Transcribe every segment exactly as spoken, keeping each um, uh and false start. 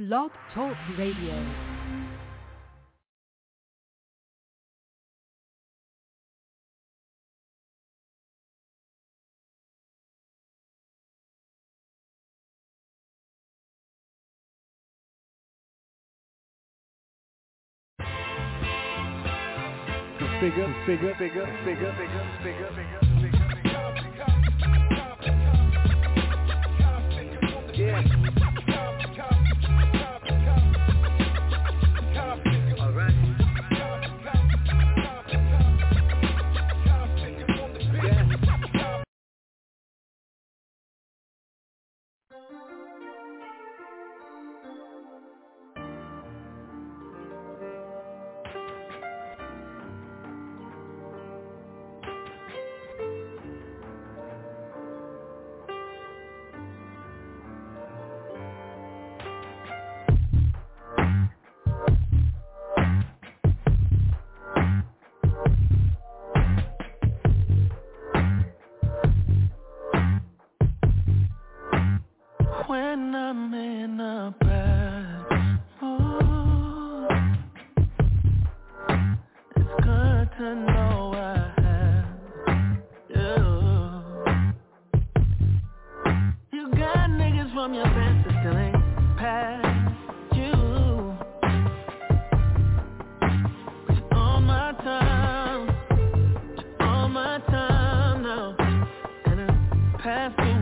Blog Talk Radio. Figure, figure, figure, figure, figure, figure, figure, figure. Yeah. All right. When I'm in a bad mood, it's good to know I have you. You got niggas from your best that still ain't past you. But you're on my time, you're on my time now, and it's past you.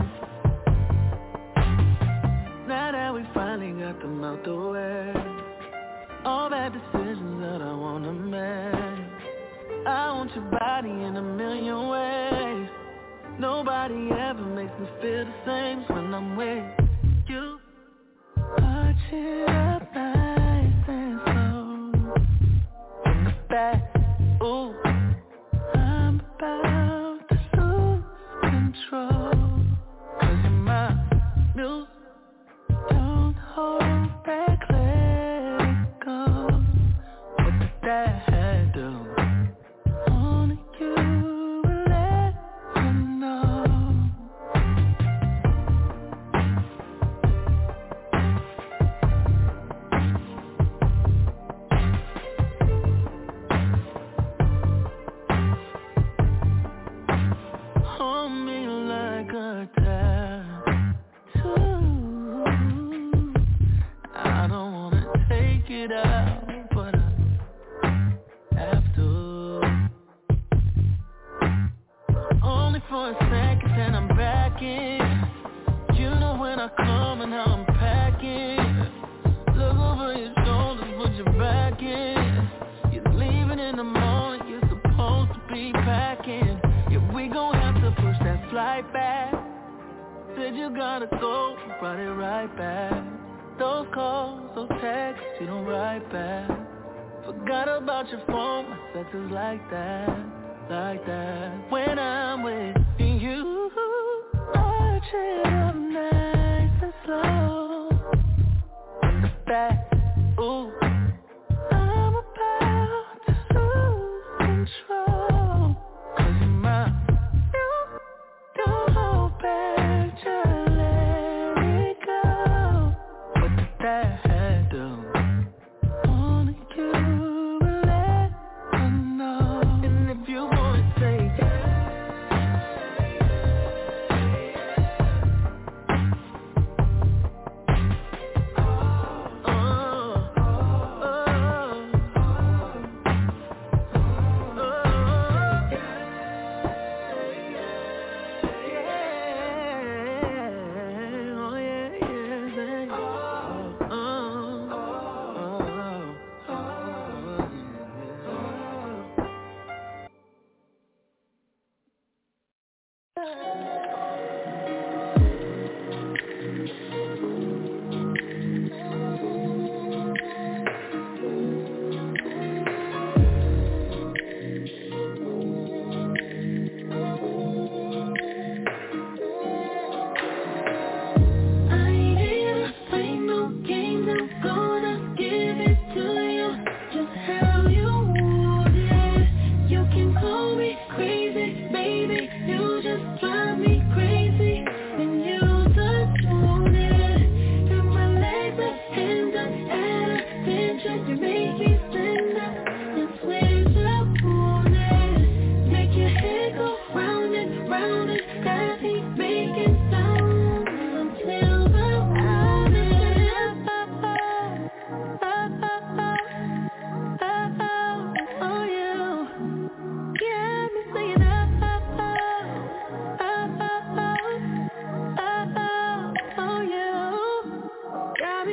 Now that we finally got them out the way, all bad decisions that I wanna make. I want your body in a million ways. Nobody ever makes me feel the same when I'm with you. Touch it up nice and slow. In the back, ooh, I'm about to lose control. Cause you're my muse. Don't hold back, let it go. What did that do? Only you will let me know. Hold me like a tattoo. I don't wanna take it out, but I have to. Only for a second, then I'm back in. You know when I come and how I'm packing. Look over your shoulders, put your back in. You're leaving in the morning, you're supposed to be packing. Yeah, we gon' have to push that flight back. Said you gotta go, brought it right back. Those calls, those texts, you don't write back. Forgot about your phone, my sex is like that, like that. When I'm with you, I chill up nice and slow. In the back, ooh, I'm about to lose control. Cause you're my muse, don't hold back, just let it go. What did that do? Only you will let me know. And if you wanna say yeah,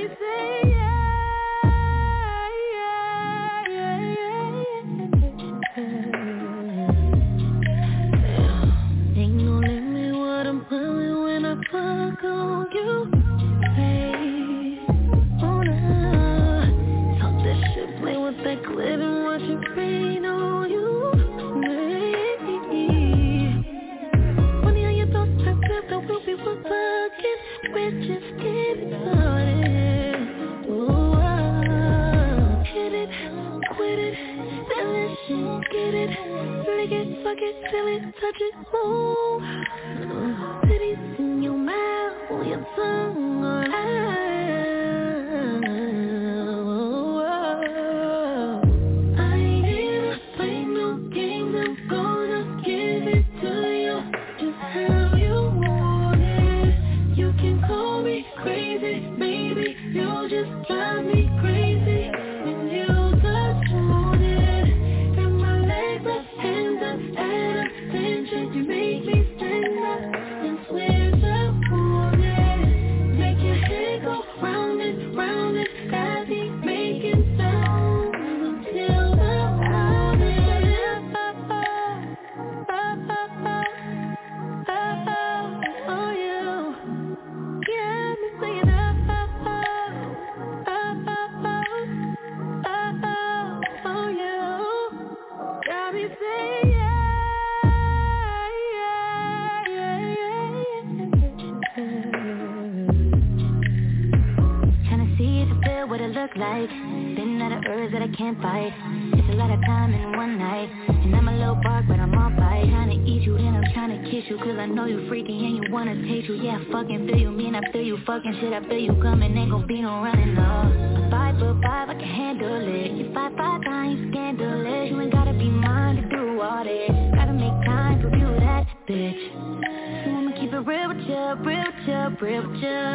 Shit, I feel you coming, ain't gon' be no running off. I'm five foot five, I can handle it. You five five times scandalous. You ain't gotta be mine to do all this. Gotta make time for you, that bitch. So I'ma keep it real with ya, real with ya, real with ya.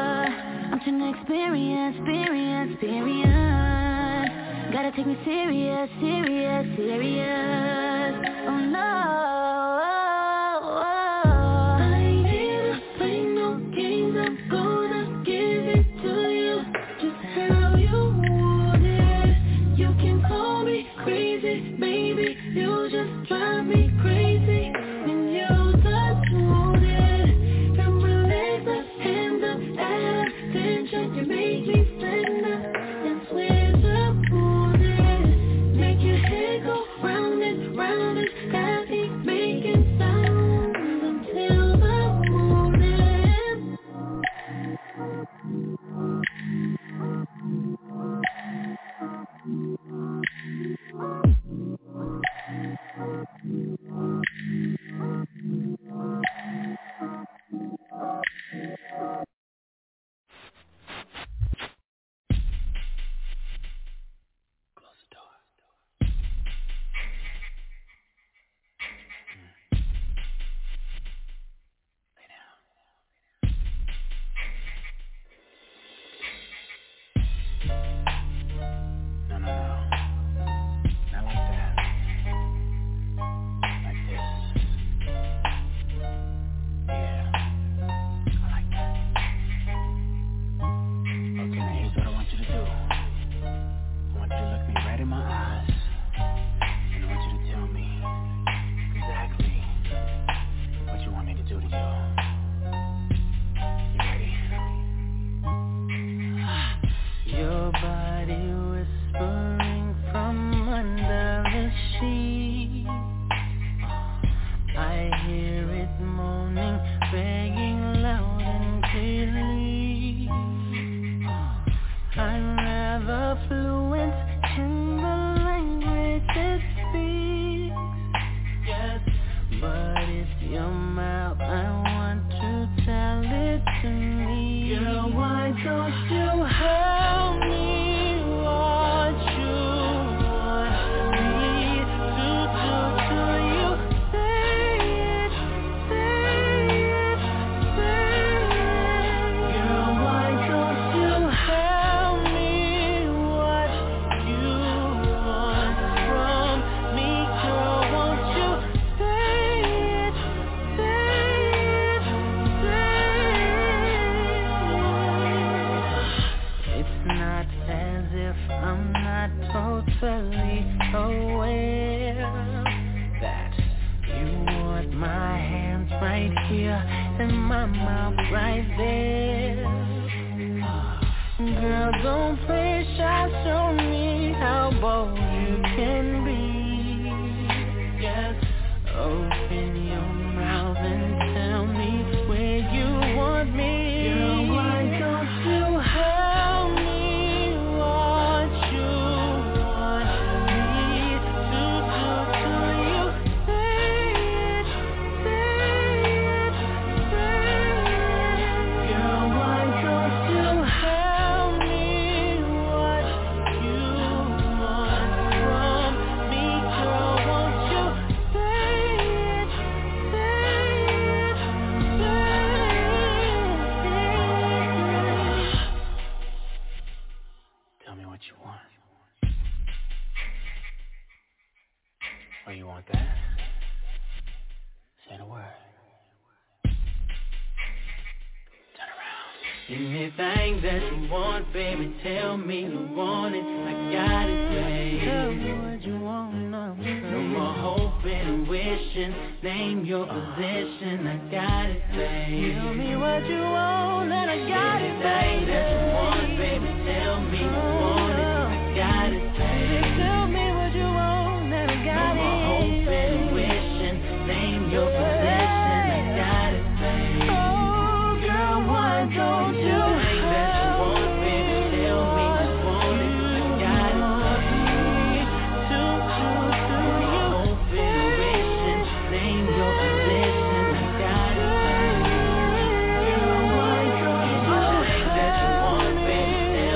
I'm trying to experience, experience, experience. Gotta take me serious, serious, serious. Oh no. You fully aware that you want my hands right here and my mouth right there. Girl, don't play shy, show me how bold you can be. Yes, open your mouth and tell me where you want me. Girl, why don't you help me what you want me to do to you? Say it, say it, say it. Girl, why don't you help me what you want from me? Girl, won't you say it, say it, say it. Tell me what you want. Oh, you want that? Say the word. Turn around. Anything that you want, baby, tell me you want it. I got it, baby. Tell me what you want, no. No more hoping and wishing. Name your position, I got it, baby. Tell me what you want, and I got it, baby. Anything that you want, baby, tell me you want it. I got it, baby. Tell me what you want, and I got it. No more hoping and wishing. Name your position, I got it, baby. Oh, girl, why don't you anything that you want, baby, tell me you want it. I got it, baby. To, to, to you. Hoping and wishing. Name your position, I got it, baby. Girl, why don't you anything that you want, baby,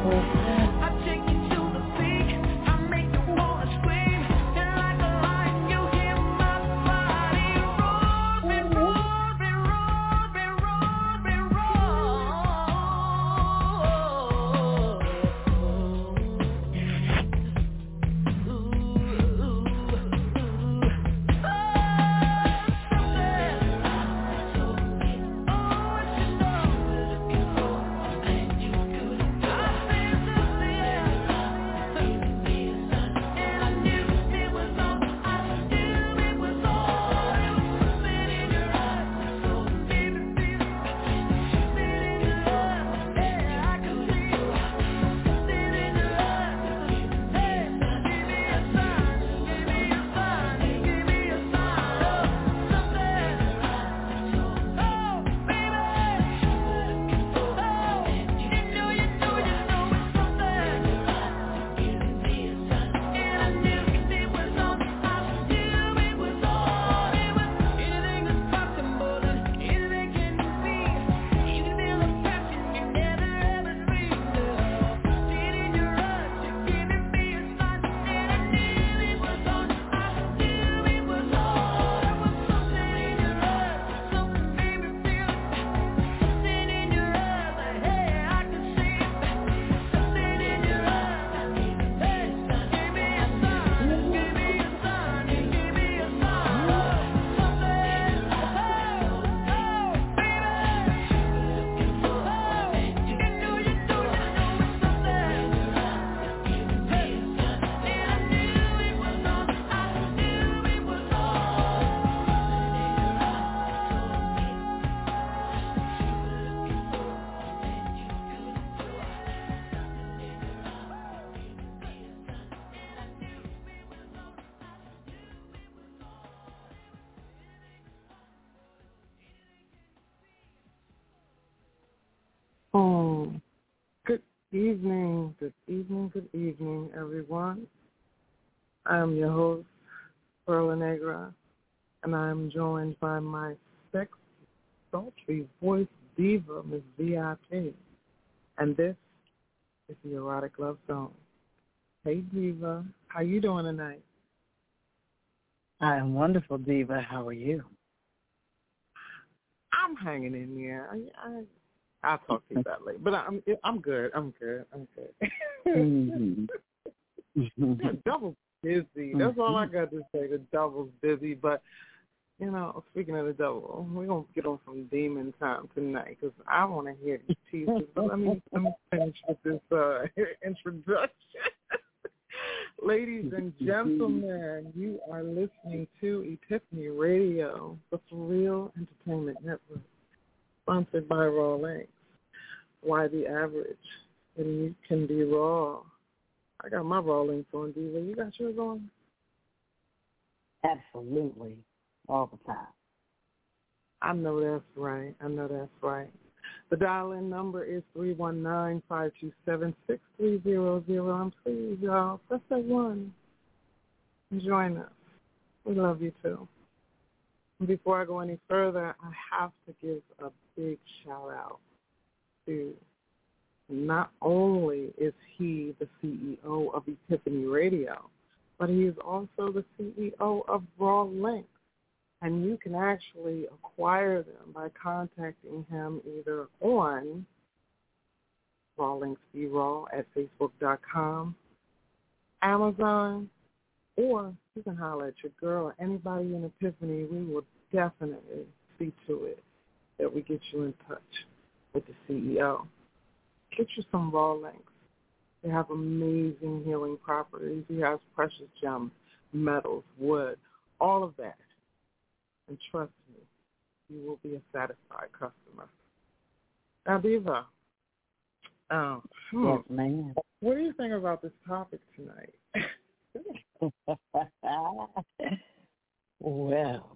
Oh, good evening, good evening, good evening, everyone. I'm your host, Perla Negra, and I'm joined by my sexy, sultry voice diva, Miss V I P. And this is the Erotic Love Zone. Hey, Diva, how you doing tonight? I am wonderful, Diva. How are you? I'm hanging in there. I, I, I'll talk to you about it later. But I'm I'm good. I'm good. I'm good. Mm-hmm. The devil's busy. That's all I got to say. The devil's busy. But, you know, speaking of the devil, we're going to get on some demon time tonight because I want to hear these pieces. But let me, let me finish with this uh, introduction. Ladies and gentlemen, you are listening to Epiphany Radio, the For Real Entertainment Network, sponsored by Raw Links. Why the average? And you can be raw. I got my Raw Links on, Diva. You got yours on? Absolutely. All the time. I know that's right. I know that's right. The dial-in number is three one nine, five two seven, six three zero zero. And please, y'all, press that one and join us. We love you, too. And before I go any further, I have to give a big shout-out to not only is he the C E O of Epiphany Radio, but he is also the C E O of Raw Links. And you can actually acquire them by contacting him either on Raw Links Be Raw at facebook dot com, Amazon, or you can holler at your girl or anybody in Epiphany. We will definitely see to it that we get you in touch with the C E O. Get you some Raw Links. They have amazing healing properties. He has precious gems, metals, wood, all of that. And trust me, you will be a satisfied customer. Now, Diva, um, yes, ma'am. What do you think about this topic tonight? Well,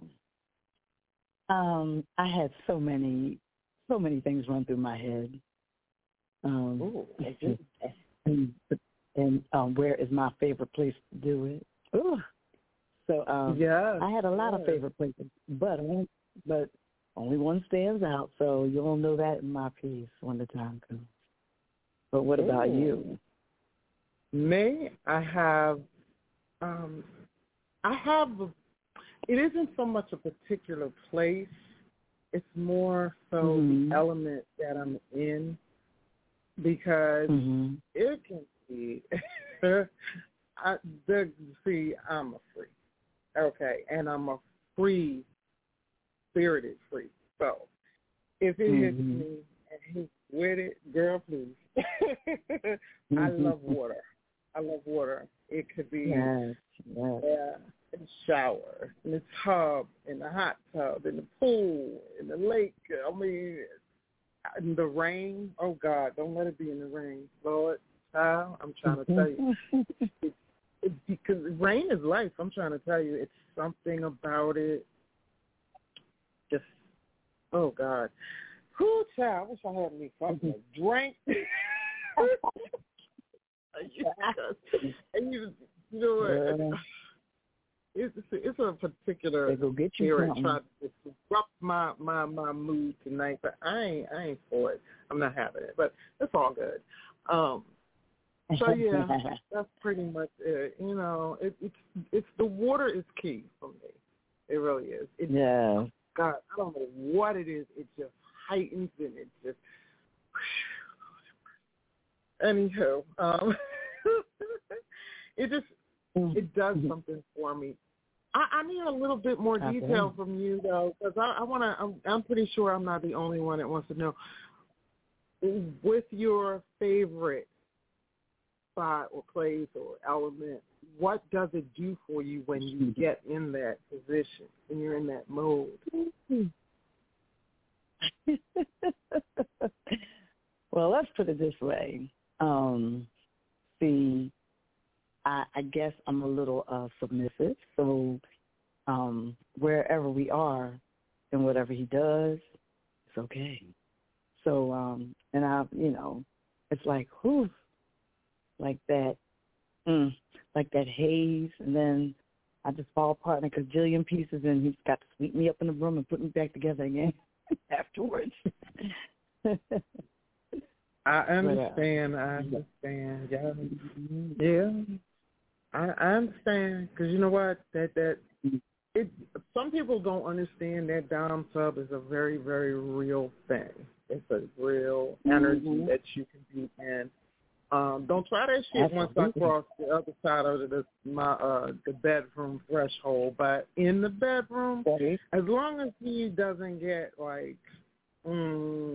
um, I had so many, so many things run through my head. Um, Ooh, and and um, where is my favorite place to do it? Ooh. So um, yes, I had a lot yes. of favorite places, but but only one stands out. So you'll know that in my piece when the time comes. But what about Ooh. you? Me, I have, um, I have, it isn't so much a particular place. It's more so mm-hmm. the element that I'm in, because mm-hmm. it can be, I, the, see, I'm a freak, okay, and I'm a free, spirited freak. So if it mm-hmm. hits me and he's with it, girl, please. mm-hmm. I love water. I love water. It could be yes, yes. Yeah, in the shower, in the tub, in the hot tub, in the pool, in the lake. I mean, in the rain. Oh, God, don't let it be in the rain. Lord, child, I'm trying to tell you. it, it, because rain is life. I'm trying to tell you. It's something about it. Just, oh, God. Whew, child, I wish I had me something to drink. and you, you know what? Yeah. It's it's a particular go get you spirit something. trying to disrupt my, my, my mood tonight, but I ain't I ain't for it. I'm not having it, but it's all good. Um, so yeah, that's pretty much it. You know, it, it's it's the water is key for me. It really is. It, yeah. God, I don't know what it is. It just heightens and it just. Anywho, um, it just it does something for me. I, I need a little bit more detail okay. from you though, because I, I want to. I'm, I'm pretty sure I'm not the only one that wants to know. With your favorite spot or place or element, what does it do for you when you get in that position, when you're in that mode? Well, let's put it this way. Um, see, I, I guess I'm a little uh, submissive, so um, wherever we are and whatever he does, it's okay. So, um, and I, you know, it's like, whew, like that, mm, like that haze, and then I just fall apart in a gajillion pieces, and he's got to sweep me up in the room and put me back together again afterwards. I understand. I understand. Yeah, yeah. I, I understand because you know what? That that it. Some people don't understand that Dom sub is a very very real thing. It's a real energy mm-hmm. that you can be in. Um, don't try that shit That's once I cross the other side of the my uh the bedroom threshold. But in the bedroom, okay. as long as he doesn't get like. Mm,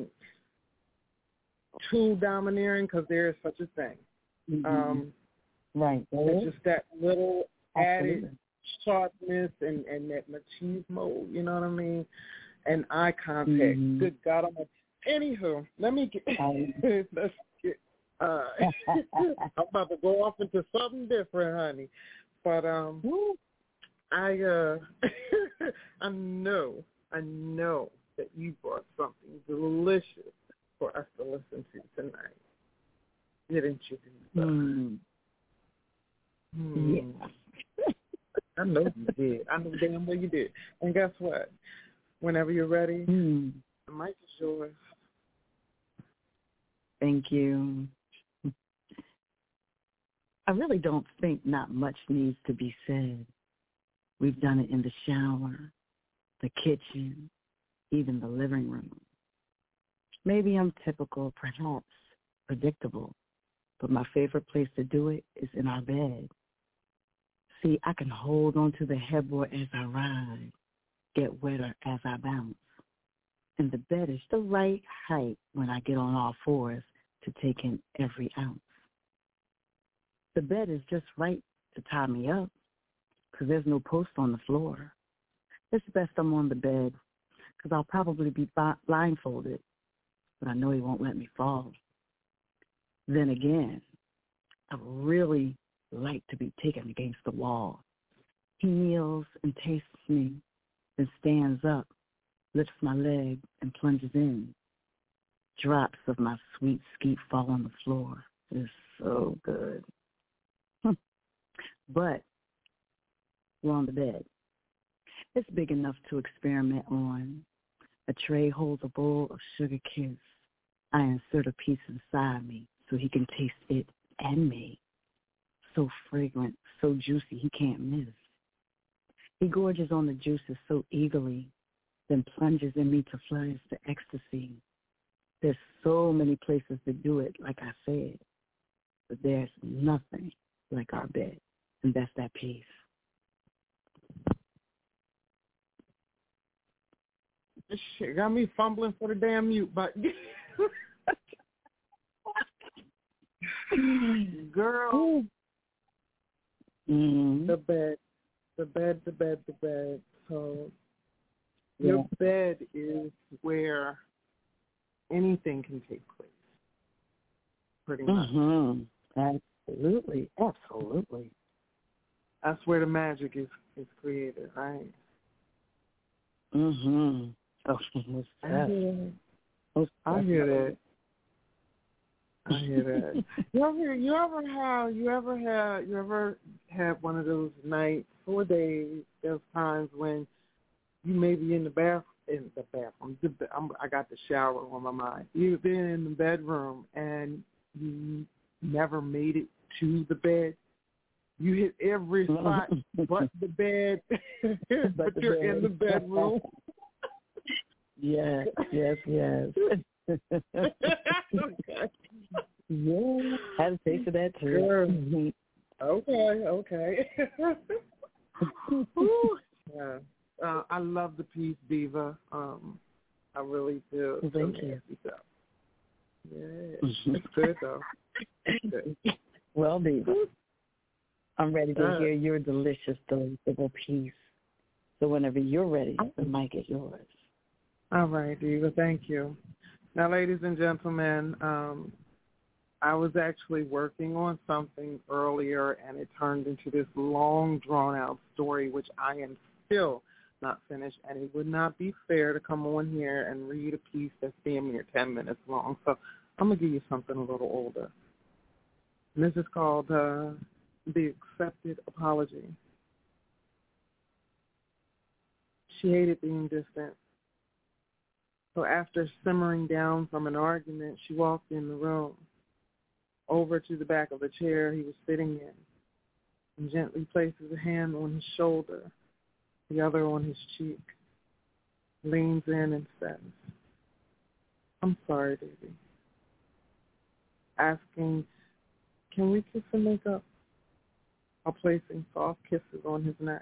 too domineering, because there is such a thing. Mm-hmm. Um, right. It's just that little Absolutely. added sharpness and, and that machismo, you know what I mean? And eye contact. Mm-hmm. Good God, I'm a, anywho, let me get, let's get, uh, I'm about to go off into something different, honey. But um, I, uh, I know, I know that you brought something delicious for us to listen to tonight. Didn't you do so? Mm. Mm. Yeah. I know you did. I know damn well you did. And guess what? Whenever you're ready, mm. the mic is yours. Thank you. I really don't think not much needs to be said. We've done it in the shower, the kitchen, even the living room. Maybe I'm typical, perhaps predictable, but my favorite place to do it is in our bed. See, I can hold on to the headboard as I ride, get wetter as I bounce. And the bed is the right height when I get on all fours to take in every ounce. The bed is just right to tie me up because there's no post on the floor. It's best I'm on the bed because I'll probably be blindfolded, but I know he won't let me fall. Then again, I really like to be taken against the wall. He kneels and tastes me, then stands up, lifts my leg, and plunges in. Drops of my sweet skeet fall on the floor. It's so good. But we're on the bed. It's big enough to experiment on. A tray holds a bowl of sugar kiss. I insert a piece inside me, so he can taste it and me. So fragrant, so juicy, he can't miss. He gorges on the juices so eagerly, then plunges in me to flourish to ecstasy. There's so many places to do it, like I said, but there's nothing like our bed, and that's that peace. This shit got me fumbling for the damn mute button. Girl, mm-hmm. the bed, the bed, the bed, the bed. So yeah. your bed is where anything can take place, pretty much. Mm-hmm. Absolutely, absolutely. That's where the magic is, is created, right? Mm-hmm. Oh, what's I that? hear that. What's I hear that. I hear that. You ever, you ever have, you ever had, you ever had one of those nights or days? There's times when you may be in the bath, in the bathroom. The, I'm, I got the shower on my mind. You've been in the bedroom and you never made it to the bed. You hit every spot but the bed, but, but you're bed. in the bedroom. Yes, yes, yes. Yeah, I had to take to that too. Sure. Okay, okay. Yeah, uh, I love the piece, Diva. Um, I really do. Thank you. Yeah, it's good though. It's good. Well, Diva, I'm ready to uh, hear your delicious, delectable piece. So whenever you're ready, the mic is yours. All right, Diva, thank you. Now, ladies and gentlemen, um, I was actually working on something earlier, and it turned into this long, drawn-out story, which I am still not finished, and it would not be fair to come on here and read a piece that's damn near ten minutes long. So I'm going to give you something a little older. And this is called uh, The Accepted Apology. She hated being distant. So after simmering down from an argument, she walked in the room, over to the back of the chair he was sitting in, and gently places a hand on his shoulder, the other on his cheek, leans in and says, "I'm sorry, baby." Asking, "Can we kiss and make up?" While placing soft kisses on his neck.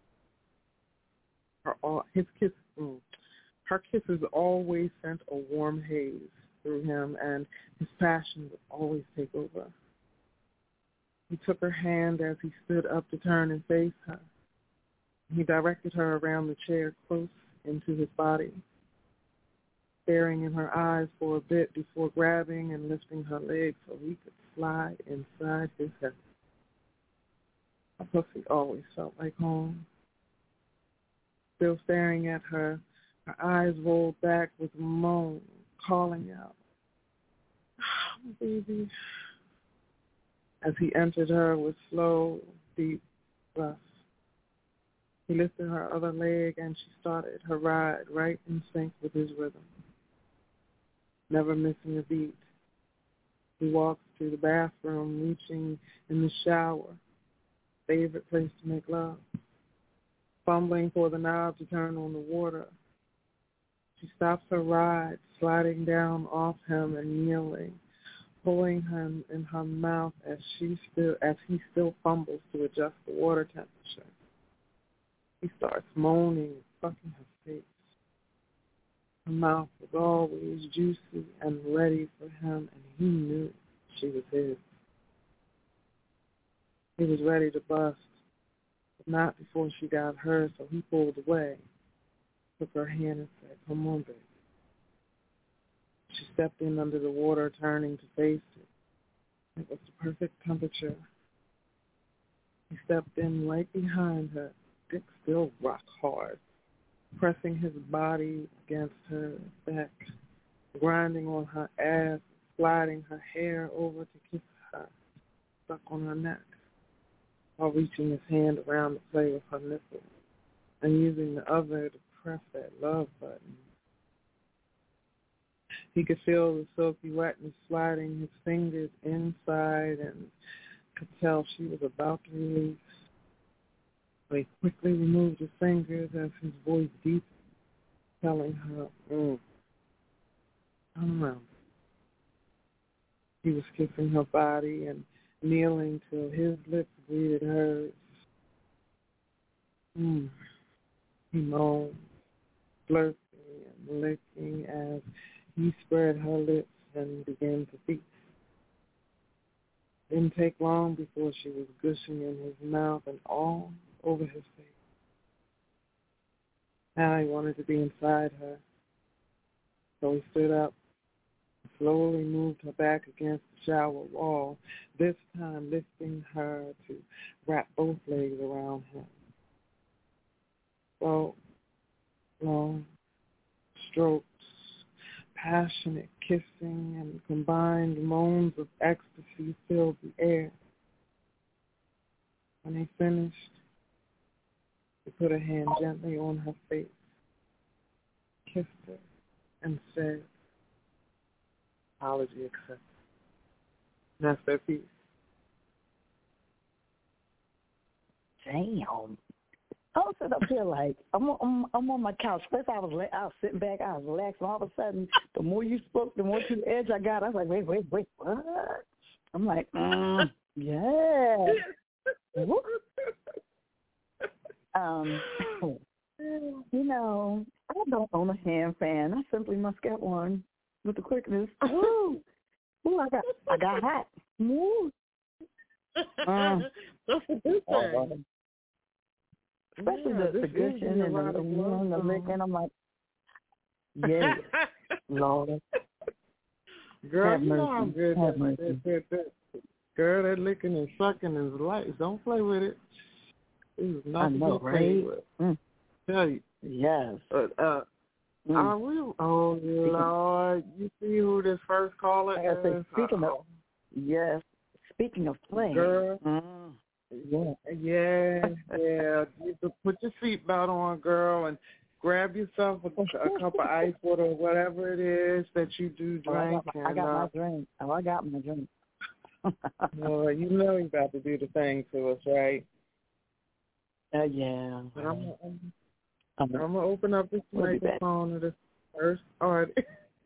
Her, all, his kiss, mm, her kisses always sent a warm haze through him, and his passion would always take over. He took her hand as he stood up to turn and face her. He directed her around the chair close into his body, staring in her eyes for a bit before grabbing and lifting her legs so he could slide inside his head. Her pussy always felt like home. Still staring at her, her eyes rolled back with a moan, calling out, "Oh, baby," as he entered her with slow, deep breaths. He lifted her other leg and she started her ride right in sync with his rhythm, never missing a beat. He walked to the bathroom, reaching in the shower, favorite place to make love, fumbling for the knob to turn on the water. She stops her ride, sliding down off him and kneeling, pulling him in her mouth as she still as he still fumbles to adjust the water temperature. He starts moaning and fucking her face. Her mouth was always juicy and ready for him, and he knew she was his. He was ready to bust, but not before she got hers, so he pulled away, took her hand and said, "Come on, baby." She stepped in under the water, turning to face it. It was the perfect temperature. He stepped in right behind her, dick still rock hard, pressing his body against her back, grinding on her ass, sliding her hair over to kiss her, stuck on her neck, while reaching his hand around to play with her nipple and using the other to press that love button. He could feel the silky wetness sliding his fingers inside and could tell she was about to release. So he quickly removed his fingers as his voice deepened, telling her, mm, I'm around. He was kissing her body and kneeling till his lips greeted hers. Mm. He moaned, flirting and licking as he spread her lips and began to feast. Didn't take long before she was gushing in his mouth and all over his face. Now he wanted to be inside her, so he stood up and slowly moved her back against the shower wall, this time lifting her to wrap both legs around him. So long strokes, passionate kissing, and combined moans of ecstasy filled the air. When he finished, he put a hand gently on her face, kissed her, and said, apology accepted. That's their piece. Damn. I was sitting up here like, I'm on, I'm, I'm on my couch. First I was I was sitting back, I was relaxing. All of a sudden, the more you spoke, the more to the edge I got. I was like, wait, wait, wait, what? I'm like, mm, yeah. um, you know, I don't own a hand fan. I simply must get one with the quickness. Ooh, ooh, I got, I got hot. Ooh. Um, That's a good oh, thing. Especially Yeah, the, the gushing and the, you know, and the licking. I'm like, yeah, Lord. Girl, Have you know mercy. I'm good. Have That, mercy. that, that, that, girl, that licking and sucking is light. Don't play with it. It is not I know, to be played right? with. Mm. Tell you. Yes. Uh, uh, Mm. are we, oh, Lord. You see who this first caller Like I said, is? speaking Uh-oh. of, yes, speaking of play. Girl. Mm. Yeah, yeah, yeah. You can put your seatbelt on, girl, and grab yourself a, a cup of ice water or whatever it is that you do Oh, I drink. got, my, and, I got uh, my drink. Oh, I got my drink. well, you know he's about to do the thing to us, right? Uh, yeah. But I'm, I'm, I'm, I'm going to open up this we'll microphone to this first artist.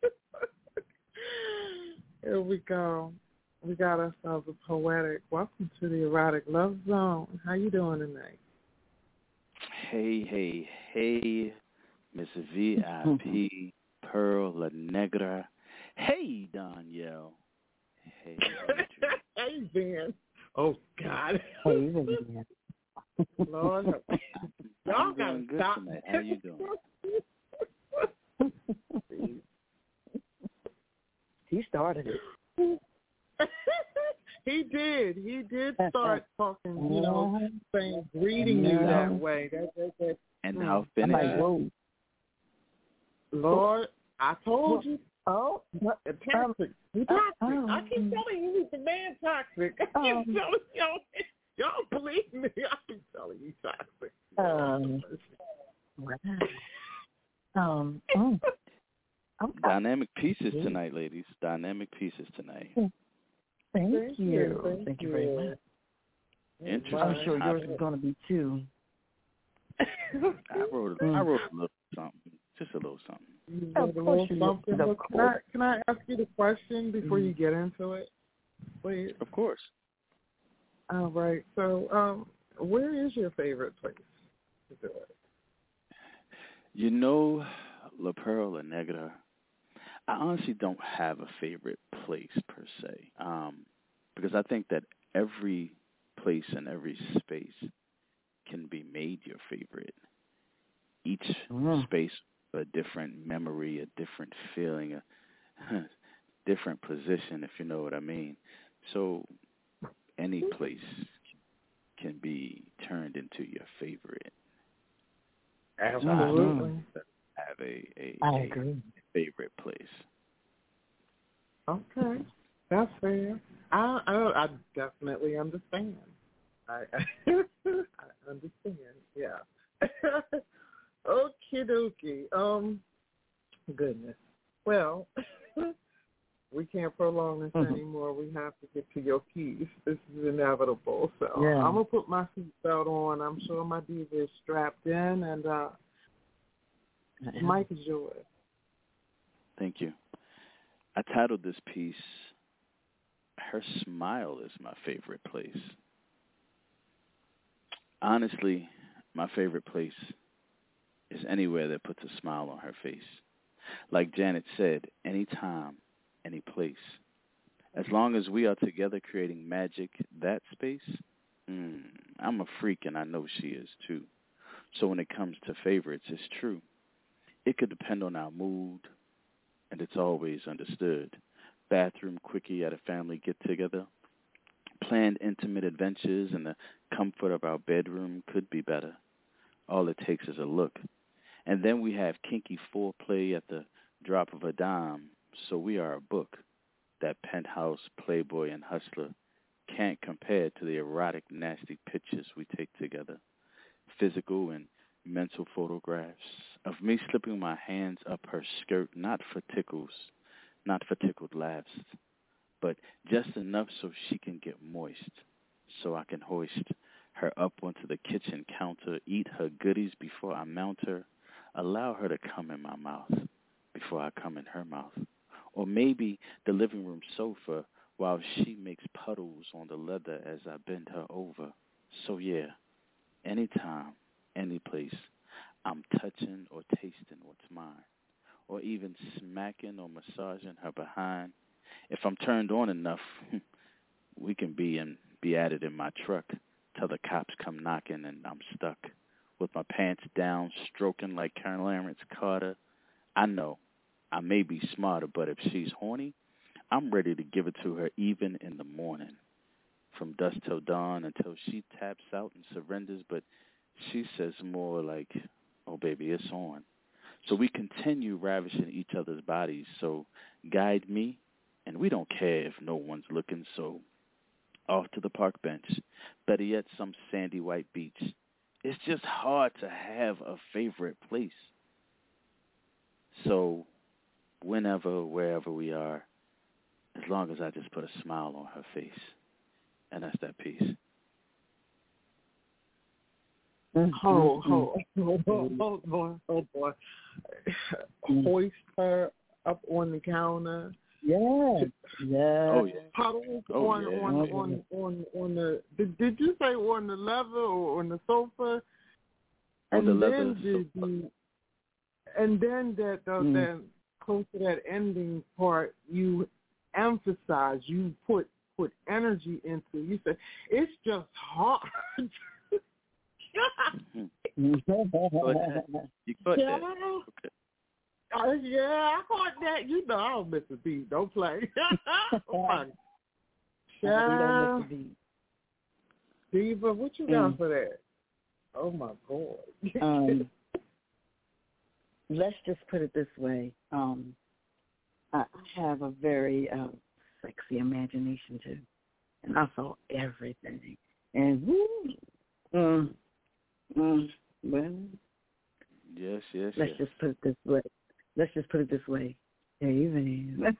Here we go. We got ourselves a poetic. Welcome to the Erotic Love Zone. How you doing tonight? Hey, hey, hey, Miss V I P, Pearl La Negra. Hey, Danielle. Hey, hey, Ben. Oh, God. Hey, Ben. Lord, y'all got to good stop. tonight. How you doing? He started it. He did. He did start talking, you know, saying, greeting you that way. That, that, that, and mm. now finish like, it. whoa. Lord, I told you. Oh, what? Toxic. Um, You're toxic. uh, I keep telling you he's the man toxic. I keep um, telling y'all. Y'all believe me. I keep telling you toxic. Um, um, mm. Dynamic pieces tonight, ladies. Dynamic pieces tonight. Thank, Thank you. you. Thank, Thank you you very much. Interesting. I'm sure yours is going to be too. I wrote. I wrote a little something. Just a little something. You Of a course little you something. will. Well, can, I, can I ask you the question before you get into it, please? Of course. All right. So, um, where is your favorite place to do it? You know, La Pearl La Negra, I honestly don't have a favorite place per se, um, because I think that every place and every space can be made your favorite. Each Mm. space, a different memory, a different feeling, a different position, if you know what I mean. So any place can be turned into your favorite. Absolutely. So I have a, a, I a agree. favorite place. Okay. That's fair. I, I, I definitely understand. I, I understand. Yeah. Okie dokie. Um, goodness. Well, we can't prolong this Mhm. anymore. We have to get to your keys. This is inevitable. So Yeah. I'm going to put my seatbelt on. I'm sure my diva is strapped in, and uh, Yeah. Mike is yours. Thank you. I titled this piece, Her Smile is My Favorite Place. Honestly, my favorite place is anywhere that puts a smile on her face. Like Janet said, anytime, any place. As long as we are together creating magic, that space, mm, I'm a freak and I know she is too. So when it comes to favorites, it's true. It could depend on our mood, and it's always understood. Bathroom quickie at a family get-together, planned intimate adventures in the comfort of our bedroom could be better. All it takes is a look. And then we have kinky foreplay at the drop of a dime, so we are a book. That Penthouse, Playboy, and Hustler can't compare to the erotic, nasty pictures we take together. Physical and mental photographs of me slipping my hands up her skirt, not for tickles, not for tickled laughs, but just enough so she can get moist, so I can hoist her up onto the kitchen counter, eat her goodies before I mount her, allow her to come in my mouth before I come in her mouth. Or maybe the living room sofa while she makes puddles on the leather as I bend her over. So yeah, anytime, any place, I'm touching or tasting what's mine, or even smacking or massaging her behind. If I'm turned on enough, we can be in, be at it in my truck till the cops come knocking and I'm stuck with my pants down, stroking like Clarence Carter. I know I may be smarter, but if she's horny, I'm ready to give it to her even in the morning, from dusk till dawn until she taps out and surrenders, but she says more like, oh, baby, it's on. So we continue ravishing each other's bodies, so guide me, and we don't care if no one's looking, so off to the park bench, better yet, some sandy white beach. It's just hard to have a favorite place. So whenever, wherever we are, as long as I just put a smile on her face. And that's that piece. Oh, oh, oh, oh, oh, boy, oh, boy. Hoist her up on the counter. Yeah. Yeah. Oh, yeah. Puddles Oh, on, yeah. on, Oh, on, yeah. on, on the, did, did you say on the leather or on the sofa? On And the then leather the, the, and then that, uh, Mm. that close to that ending part, you emphasize, you put put energy into. You say it's just hard. Go ahead. You caught yeah. that. Okay. Uh, yeah, I caught that. You know, I don't miss a beat. Don't play. Oh my. We don't miss a beat. Diva, what you got Mm. for that? Oh my God. Um, let's just put it this way. Um, I have a very uh, sexy imagination too, and I saw everything. And woo, mm, mm, well, Yes, yes, let's yes. just put it this way. Let's just put it this way. Hey, man.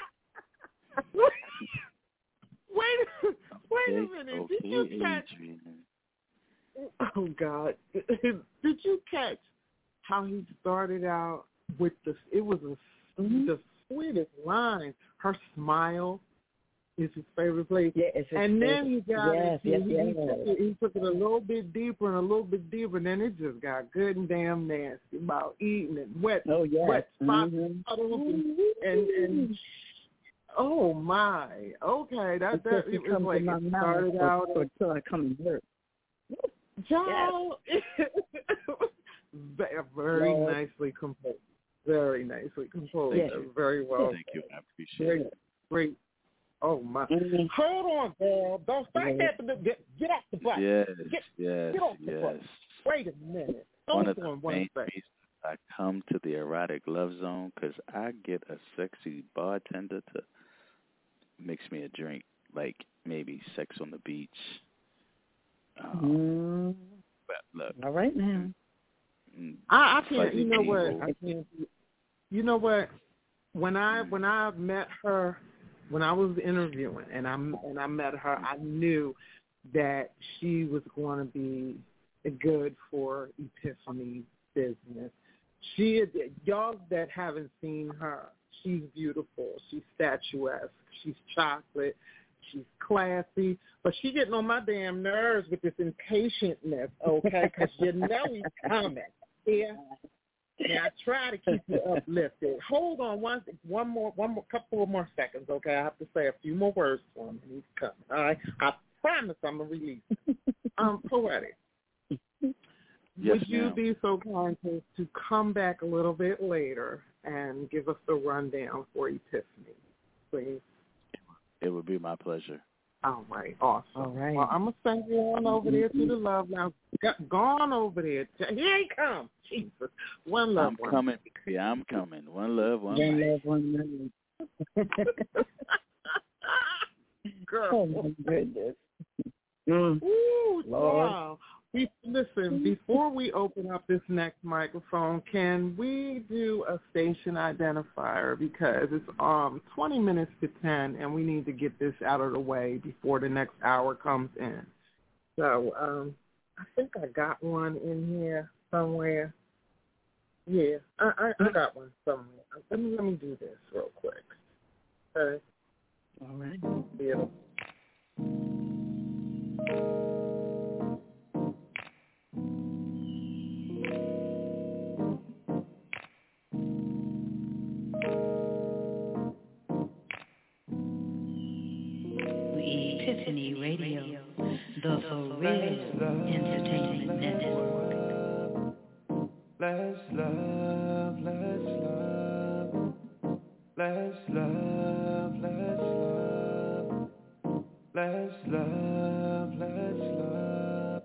Wait, wait a Okay, minute. okay, Did you catch? Adrian. Oh God! Did you catch how he started out with the? It was a, Mm-hmm. the sweetest line. Her smile is his favorite place. Yeah, it's his and then favorite. he got Yes, it. yes, he, yes. he, took it, he took it a little bit deeper and a little bit deeper, and then it just got good and damn nasty about eating and wet, Oh, yes. wet spots, Mm-hmm. puddles, and, and and oh my, okay, that that It it was comes like in my it mouth started or, out. or till I come and hurt. Joe, very Lord. nicely composed. Very nicely composed. Yes. Very well. Thank you. I appreciate Great. it. Great. Oh my. Mm-hmm. Hold on, girl. Don't start Yeah. that. Get, get off the bus. Yes, Get, yes, get off the yes. bus. Wait a minute. One Hold of the on one main second. reasons I come to the erotic love zone because I get a sexy bartender to mix me a drink, like maybe Sex on the Beach. Um, Mm. but look, All right now. mm, I, I can't. Fuzzy You know what? People. I can't. You know what? when I when I met her, when I was interviewing and I and I met her, I knew that she was going to be good for Epiphany business. She, y'all that haven't seen her, she's beautiful. She's statuesque. She's chocolate. She's classy. But she getting on my damn nerves with this impatientness, okay? Because you know he's coming. Yeah. Now I try to keep you uplifted. Hold on one, one more, one more, couple of more seconds, okay? I have to say a few more words for him, and he's coming. All right. I promise I'm gonna release him. Um, Poetic. Yes, Would you ma'am. be so kind to, to come back a little bit later and give us the rundown for Epiphany, please? It would be my pleasure. All right, awesome. All right. Well, I'm going to send you on over there to the Love Lounge. Go on over there. Here he comes. Jesus. One love, I'm one. coming. Yeah, I'm coming. One love, one One life. love, one love. Girl. Oh, my goodness. Mm. Ooh, Lord. wow. We, listen, before we open up this next microphone, can we do a station identifier? Because it's um twenty minutes to ten, and we need to get this out of the way before the next hour comes in. So um, I think I got one in here somewhere. Yeah, I, I, I got one somewhere. Let me, let me do this real quick. Okay. All right. Yeah. Epiphany Radio, the For Real Entertainment Network. Let's love, let's love, let's love, let's love, let's love, let's love.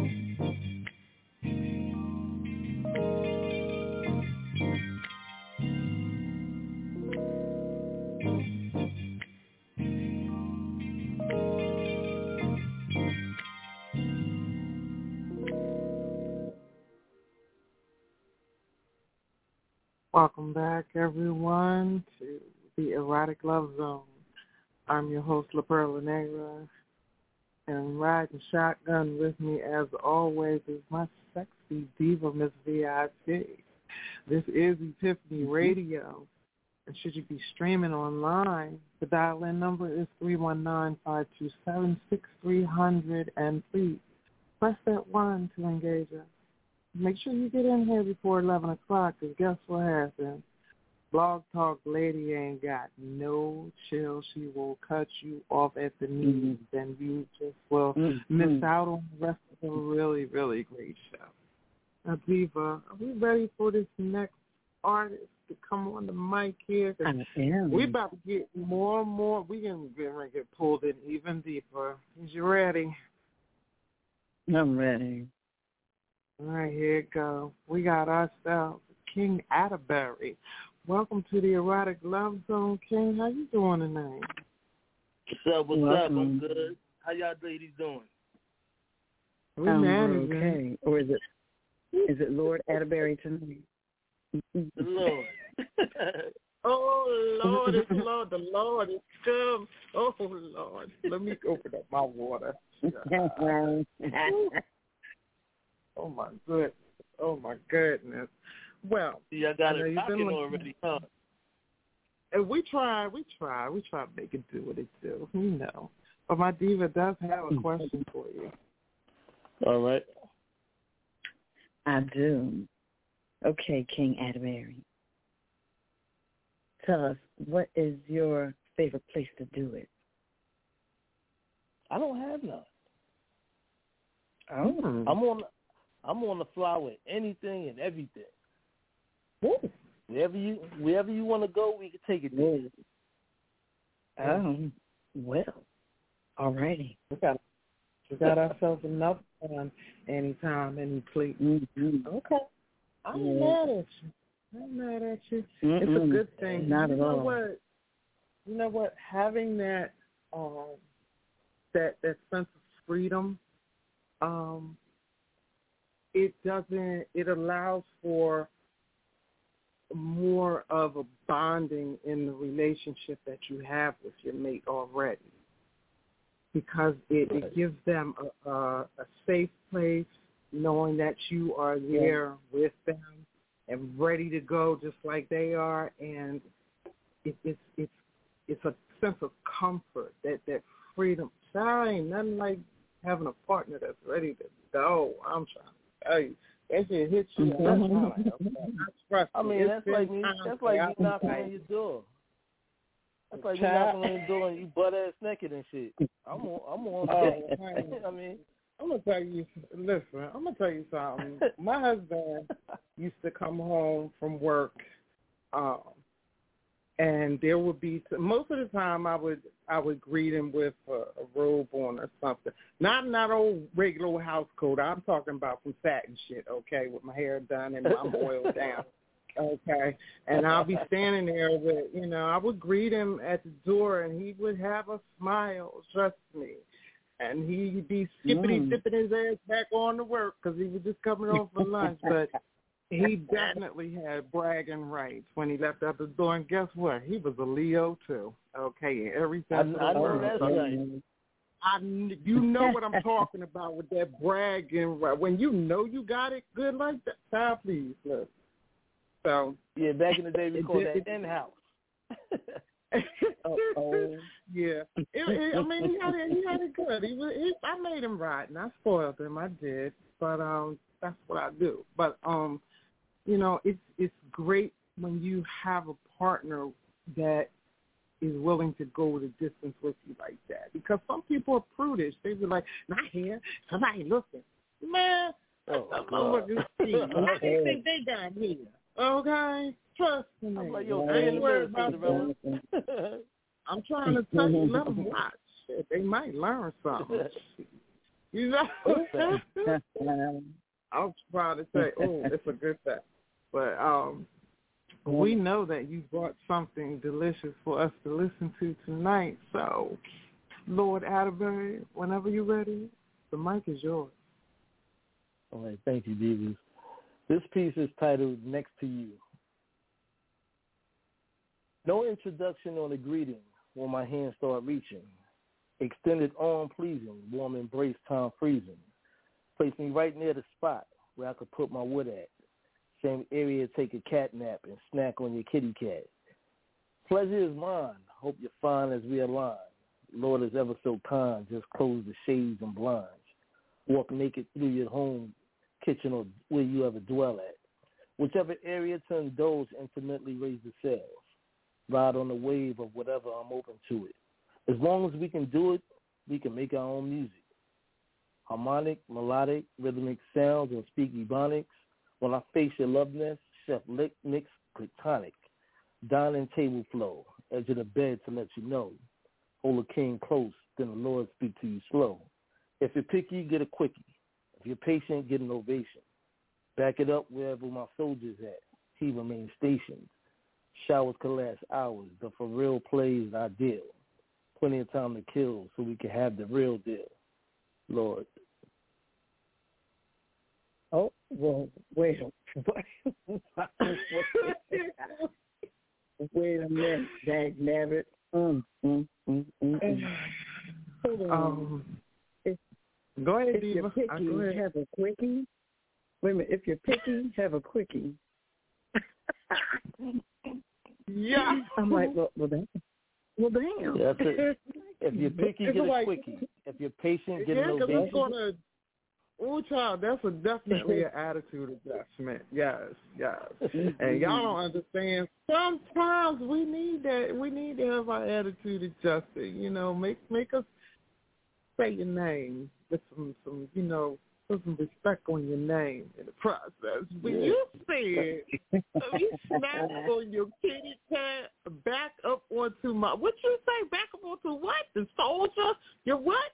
Welcome back, everyone, to the Erotic Love Zone. I'm your host, La Perla Negra, and riding shotgun with me, as always, is my sexy diva, Miss V I P. This is Epiphany Radio, and should you be streaming online, the dial-in number is three one nine, five two seven, six three zero zero, and please press that one to engage us. Make sure you get in here before eleven o'clock, because guess what happens? Blog Talk Lady ain't got no chill. She will cut you off at the knees, mm-hmm. and you just will mm-hmm. miss out on the rest of a really, really great show. Now, Diva, are we ready for this next artist to come on the mic here? I am. We're about to get more and more. We're going to get pulled in even deeper. Is you ready? I'm ready. All right, here it goes. We got ourselves King Atterbury. Welcome to the Erotic Love Zone, King. How you doing tonight? What's up? What's Welcome. up? I'm good. How y'all ladies doing? We're um, managing. Okay. Or is it is it Lord Atterbury tonight? The Lord. Oh, Lord, it's Lord. The Lord is come. Oh, Lord. Let me open up my water. Oh, my goodness. Oh, my goodness. Well, See, I got I it rocking already, huh? And we try, we try, we try to make it do what it do, you know. But my diva does have a question for you. All right. I do. Okay, King Atterbury. Tell us, what is your favorite place to do it? I don't have none. Oh. I'm on I'm on the fly with anything and everything. Ooh. Wherever you wherever you want to go, we can take it there. Um, well, all righty. We got, we got ourselves enough fun anytime, any place. Mm-hmm. Okay. I'm yeah. mad at you. I'm mad at you. Mm-mm. It's a good thing. Not you at know all. What, you know what? Having that um, that that sense of freedom, um, it doesn't. It allows for more of a bonding in the relationship that you have with your mate already, because it, it gives them a, a, a safe place, knowing that you are there yeah. with them and ready to go just like they are, and it, it's it's it's a sense of comfort, that, that freedom. Child, ain't nothing like having a partner that's ready to go. I'm trying to tell you. That shit hits you. Mm-hmm. I mean, that's like me. That's like you knocking on your door. That's like you knocking on your door and you butt ass naked and shit. I'm on. I'm on. Oh, I mean, I'm gonna tell you. Listen, I'm gonna tell you something. My husband used to come home from work, um, and there would be most of the time I would I would greet him with a, a robe on or something. Not not old regular house coat. I'm talking about some satin shit. Okay, with my hair done and I'm oiled down. Okay, and I'll be standing there with, you know, I would greet him at the door and he would have a smile. Trust me. And he'd be skippity mm. dipping his ass back on to work because he was just coming home for lunch. But he definitely had bragging rights when he left out the door. And guess what? He was a Leo, too. Okay, everything. I, I know that's right. I, you know what I'm talking about with that bragging right. When you know you got it good like that, child, please, look. So yeah, back in the day we called that in-house. oh, yeah. It, it, I mean, he had it. He had it good. He was. He, I made him right, and I spoiled him. I did, but um, that's what I do. But um, you know, it's it's great when you have a partner that is willing to go the distance with you like that. Because some people are prudish. They be like, "Not here. Somebody looking, man." Oh, I'm looking. How do you think they got here? Okay, trust me. I'm like, yo, I ain't worried about that. I'm trying to tell you, let them watch. Shit, they might learn something. You know? I'm trying to say, oh, it's a good thing. But um, we know that you brought something delicious for us to listen to tonight. So, Lord Atterbury, whenever you're ready, the mic is yours. All right, thank you, Divas. This piece is titled Next to You. No introduction or a greeting when my hands start reaching. Extended arm pleasing, warm embrace time freezing. Place me right near the spot where I could put my wood at. Same area, take a cat nap and snack on your kitty cat. Pleasure is mine, hope you're fine as we align. Lord is ever so kind, just close the shades and blinds. Walk naked through your home, kitchen, or where you ever dwell at. Whichever area to indulge, intimately raise the sails. Ride on the wave of whatever, I'm open to it. As long as we can do it, we can make our own music. Harmonic, melodic, rhythmic sounds and speak ebonics. When I face your love nest, chef lick, mix, platonic. Dining table flow, edge of the bed to let you know. Hold a king close, then the Lord speak to you slow. If you're picky, get a quickie. If you're patient, get an ovation. Back it up wherever my soldier's at. He remains stationed. Showers can last hours. The for real play is ideal. Plenty of time to kill so we can have the real deal. Lord. Oh, well, wait a Wait a minute, dag nabbit. Mm, mm, mm, mm, mm. Hold on. Um, if, go ahead, if Diva. you're picky, go ahead. have a quickie. Wait a minute. If you're picky, have a quickie. Yeah. I'm like, well, well, damn. Well, damn. That's it. If you're picky, get a like, quickie. If you're patient, get yeah, an ovation. Gonna, oh, child, that's a definitely an attitude adjustment. Yes, yes. And y'all don't understand. Sometimes we need that. We need to have our attitude adjusted. You know, make make us say your name with some, some you know, put some respect on your name in the process. When yeah. you said, you snapped on your kitty cat, back up onto my, what you say, back up onto what? The soldier? Your what?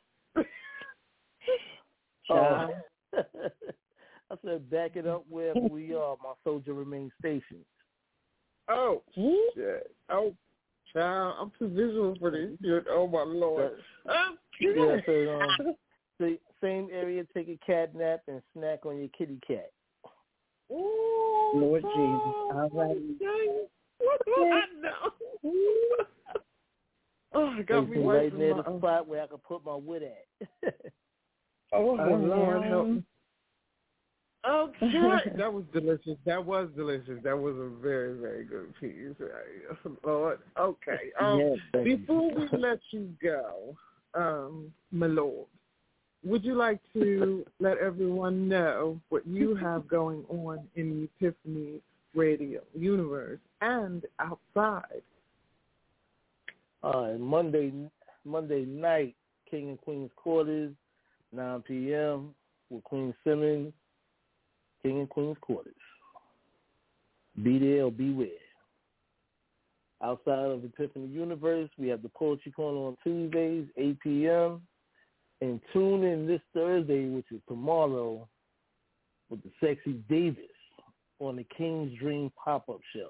Uh, I said, back it up wherever we are. My soldier remains stationed. Oh, shit. Oh, child, I'm too visual for this shit. Oh, my Lord. Uh, um, yeah, so, um, the same area, take a cat nap and snack on your kitty cat. Ooh, Lord oh, Jesus. All right. I know. Oh, I got me right near my, the spot where I can put my wood at. oh, Oh, Lord help me. Okay, um, that was delicious. That was delicious. That was a very, very good piece. Lord, okay. Um, yes, before we let you go, um, my Lord, would you like to let everyone know what you have going on in the Epiphany Radio universe and outside? Uh, Monday, Monday night, King and Queen's Quarters, nine p.m. with Queen Simmons. King and Queen's Quarters. Be there or beware. Outside of Epiphany Universe, we have the Poetry Corner on Tuesdays, eight p.m. And tune in this Thursday, which is tomorrow, with the Sexy Davis on the King's Dream Pop-Up Show.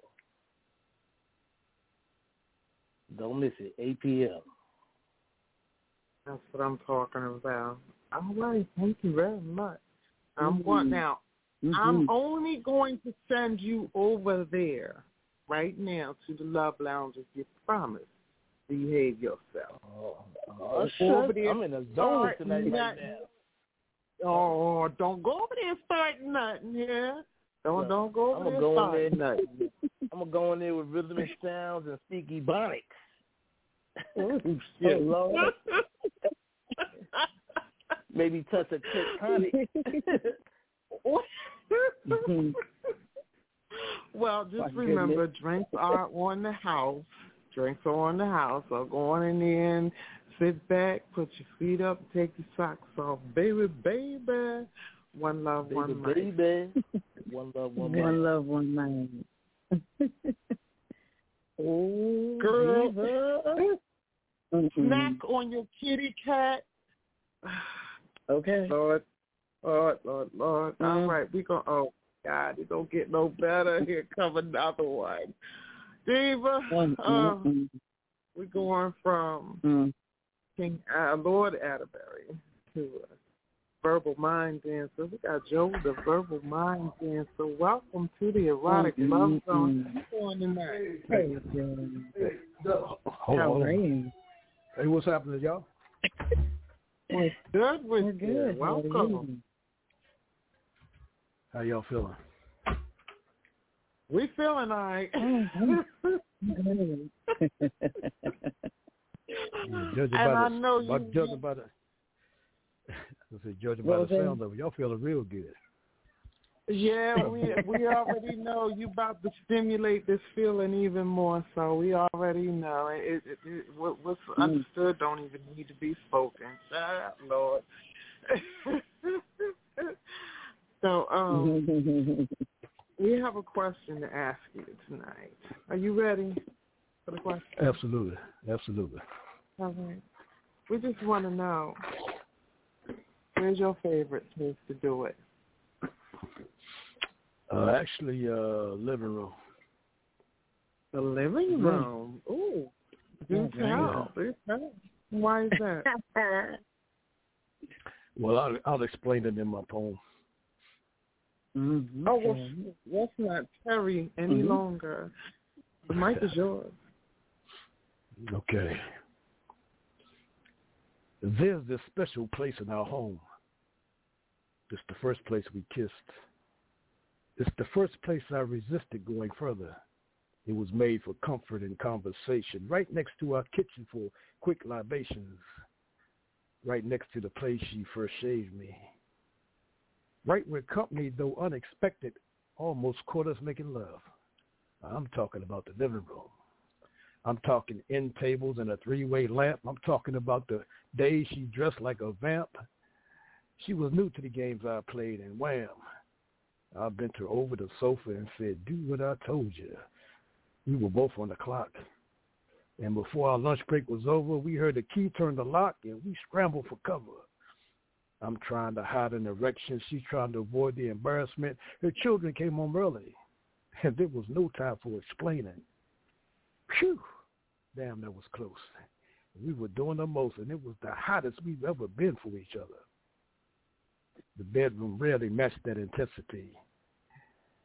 Don't miss it, eight p.m. That's what I'm talking about. All right, thank you very much. I'm mm-hmm. going now. Mm-hmm. I'm only going to send you over there right now to the Love Lounge if you promise. Behave yourself. Oh, oh sure. I'm in a zone tonight right now. Oh, don't go over there and start nothing here. Don't no, don't go over I'm there go and in start there, nothing. I'm gonna go in there with rhythm and sounds and speak Ebonics. Oh, shit. Oh, Lord. Maybe touch a tectonic. Well, just My remember, goodness. drinks are on the house. Drinks are on the house. So go on in there and sit back, put your feet up, take your socks off. Baby, baby. One love, baby, one night. Baby. One love, one night. One love, one night. Oh, girl. Mm-hmm. Snack on your kitty cat. Okay. Lord, Lord, Lord, Lord. Mm. All right, we gonna. Oh God, it don't get no better. Here come another one. Diva, Mm-hmm. um, we're going from mm. King uh, Lord Atterbury to uh, Verbal Mind Dancer. We got Joe, the Verbal Mind Dancer. Welcome to the Erotic mm-hmm. Love Zone. How you doing tonight? Hey, Joe. Hey, hold How on. are you? Hey, what's happening, y'all? We're good with We're good. you. Welcome. How y'all feeling? We feeling all right. Judging and by I the, know by, you. judging by the, I said, judging by the sound of it, y'all feeling real good. Yeah, we we already know you about to stimulate this feeling even more. So we already know it. it, it what, what's understood don't even need to be spoken. Ah, Lord. So um, we have a question to ask you tonight. Are you ready for the question? Absolutely, absolutely. All right. We just want to know, where's your favorite place to do it? Uh, actually, uh, living room. The living room. Ooh. Do tell. Do tell. Why is that? Well, I'll, I'll explain it in my poem. Mm-hmm. Oh, well, let's not tarry any mm-hmm. longer. The mic is yours. Okay. There's this special place in our home. It's the first place we kissed. It's the first place I resisted going further. It was made for comfort and conversation, right next to our kitchen for quick libations, right next to the place she first shaved me. Right where company, though unexpected, almost caught us making love. I'm talking about the living room. I'm talking end tables and a three-way lamp. I'm talking about the days she dressed like a vamp. She was new to the games I played, and wham, I bent her over the sofa and said, do what I told you. We were both on the clock. And before our lunch break was over, we heard the key turn the lock, and we scrambled for cover. I'm trying to hide an erection. She's trying to avoid the embarrassment. Her children came home early, and there was no time for explaining. Phew! Damn, that was close. We were doing the most, and it was the hottest we've ever been for each other. The bedroom rarely matched that intensity.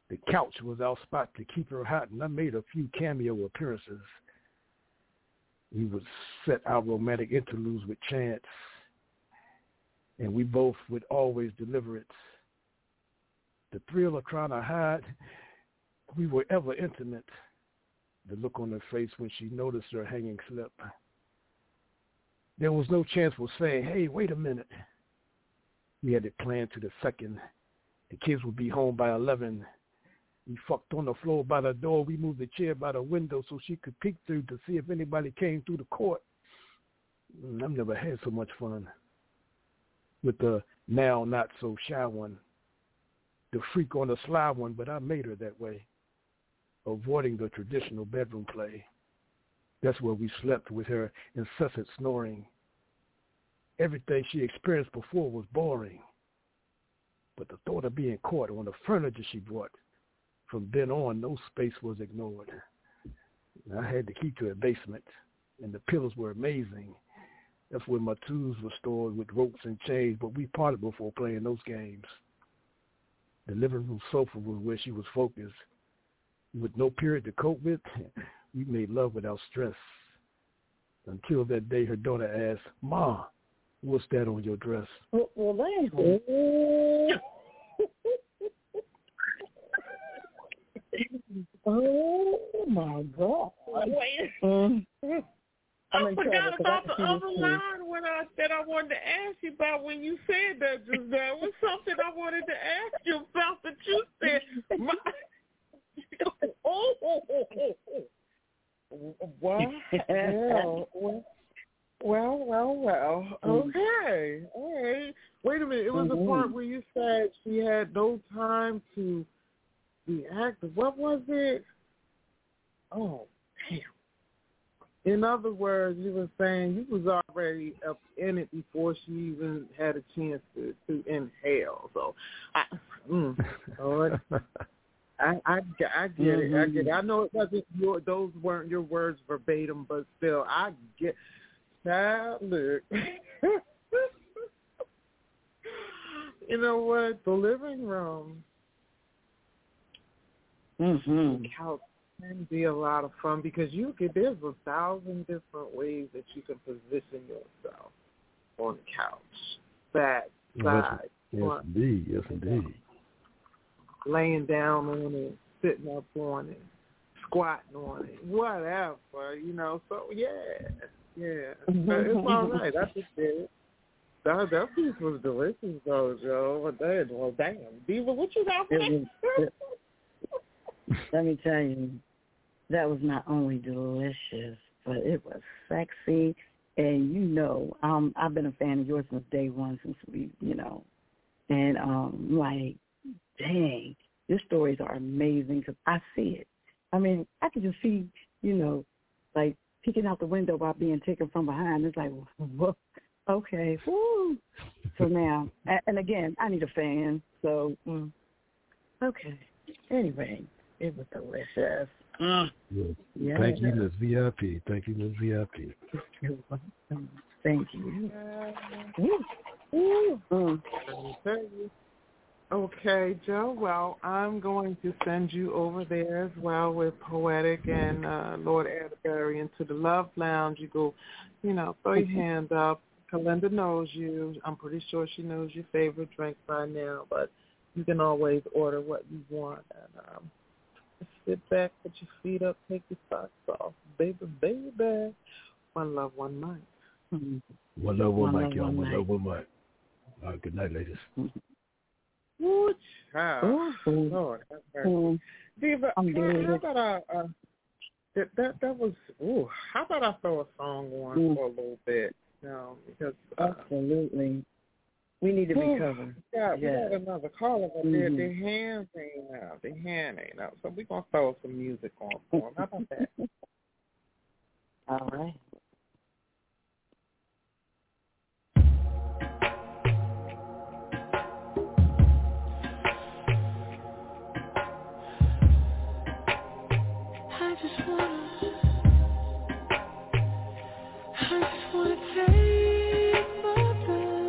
The couch was our spot to keep her hot, and I made a few cameo appearances. We would set our romantic interludes with chants, and we both would always deliver it. The thrill of trying to hide, we were ever intimate. The look on her face when she noticed her hanging slip. There was no chance for saying, hey, wait a minute. We had it planned to the second. The kids would be home by eleven. We fucked on the floor by the door. We moved the chair by the window so she could peek through to see if anybody came through the court. I've never had so much fun with the now not so shy one. The freak on the sly one, but I made her that way, avoiding the traditional bedroom play. That's where we slept with her incessant snoring. Everything she experienced before was boring. But the thought of being caught on the furniture she brought, from then on, no space was ignored. I had the key to her basement, and the pillows were amazing. That's where my tools were stored with ropes and chains, but we parted before playing those games. The living room sofa was where she was focused. With no period to cope with, we made love without stress. Until that day, her daughter asked, Ma, what's that on your dress? Well, well that oh, my God. Wait. Mm. I forgot about the other line when I said I wanted to ask you about when you said that just now. It was something I wanted to ask you about that you said. My, oh, oh, oh, oh. Wow. Well, well, well, well. Okay. All right. Wait a minute. It was mm-hmm. the part where you said she had no time to be active. What was it? Oh, damn. In other words, you were saying you was already up in it before she even had a chance to, to inhale. So, I, mm, Lord, I, I, I get mm-hmm. it. I get it. I know it wasn't your; those weren't your words verbatim, but still, I get. Child, look. You know what? The living room, mm-hmm. the couch can be a lot of fun because you could. There's a thousand different ways that you can position yourself on the couch, back, side, yes, front, yes, indeed, yes, indeed. Laying down on it, sitting up on it, squatting on it, whatever. You know. So yeah, yeah, it's all right. I just did it. That, that piece was delicious, though, Joe. Well, damn, Diva, what you got for me? Let me tell you, that was not only delicious, but it was sexy. And, you know, um, I've been a fan of yours since day one, since we, you know. And, um, like, dang, your stories are amazing because I see it. I mean, I can just see, you know, like, peeking out the window while being taken from behind. It's like, whoa. Okay. Woo. So now, and again, I need a fan. So, mm, okay. Anyway, it was delicious. Mm. Yes. Yeah. Thank you, Miz V I P. Thank you, Miz V I P. You're welcome. Thank you. Woo. Mm. Okay, Joe. Well, I'm going to send you over there as well with Poetic and uh, Lord Atterbury into the Love Lounge. You go, you know, throw your hand up. Kalinda knows you. I'm pretty sure she knows your favorite drink by now, but you can always order what you want. And um, just sit back, put your feet up, take your socks off. Baby, baby. One love, one mic. Mm-hmm. One love, one, one mic, y'all. One, one love, one mic. All right, good night, ladies. Ooh, child. Ooh. Lord, that's very Diva, how, how about I, uh, that, that, that was, ooh, how about I throw a song on mm. for a little bit? No, because uh, absolutely, we need to recover. Yeah, we yeah. got another caller, but mm-hmm. their, their hands ain't out. Their hand ain't out. So we're gonna throw some music on for them. How about that? All right. I just wanna. I just wanna take my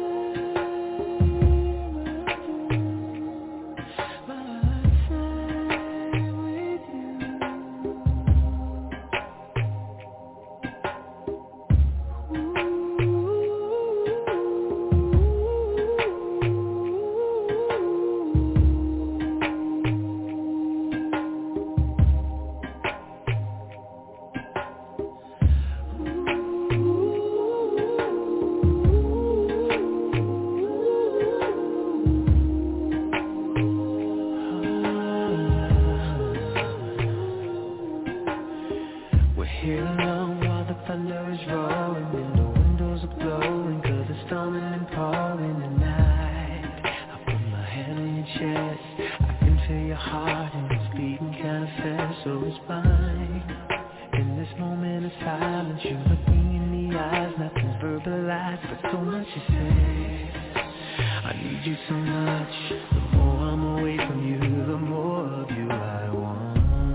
time, my time. and Paul in the night. I put my hand on your chest. I can feel your heart and it's beating kind of fast, so it's mine. In this moment of silence, you look me in the eyes, nothing's verbalized, but so much is said. I need you so much. The more I'm away from you, the more of you I want.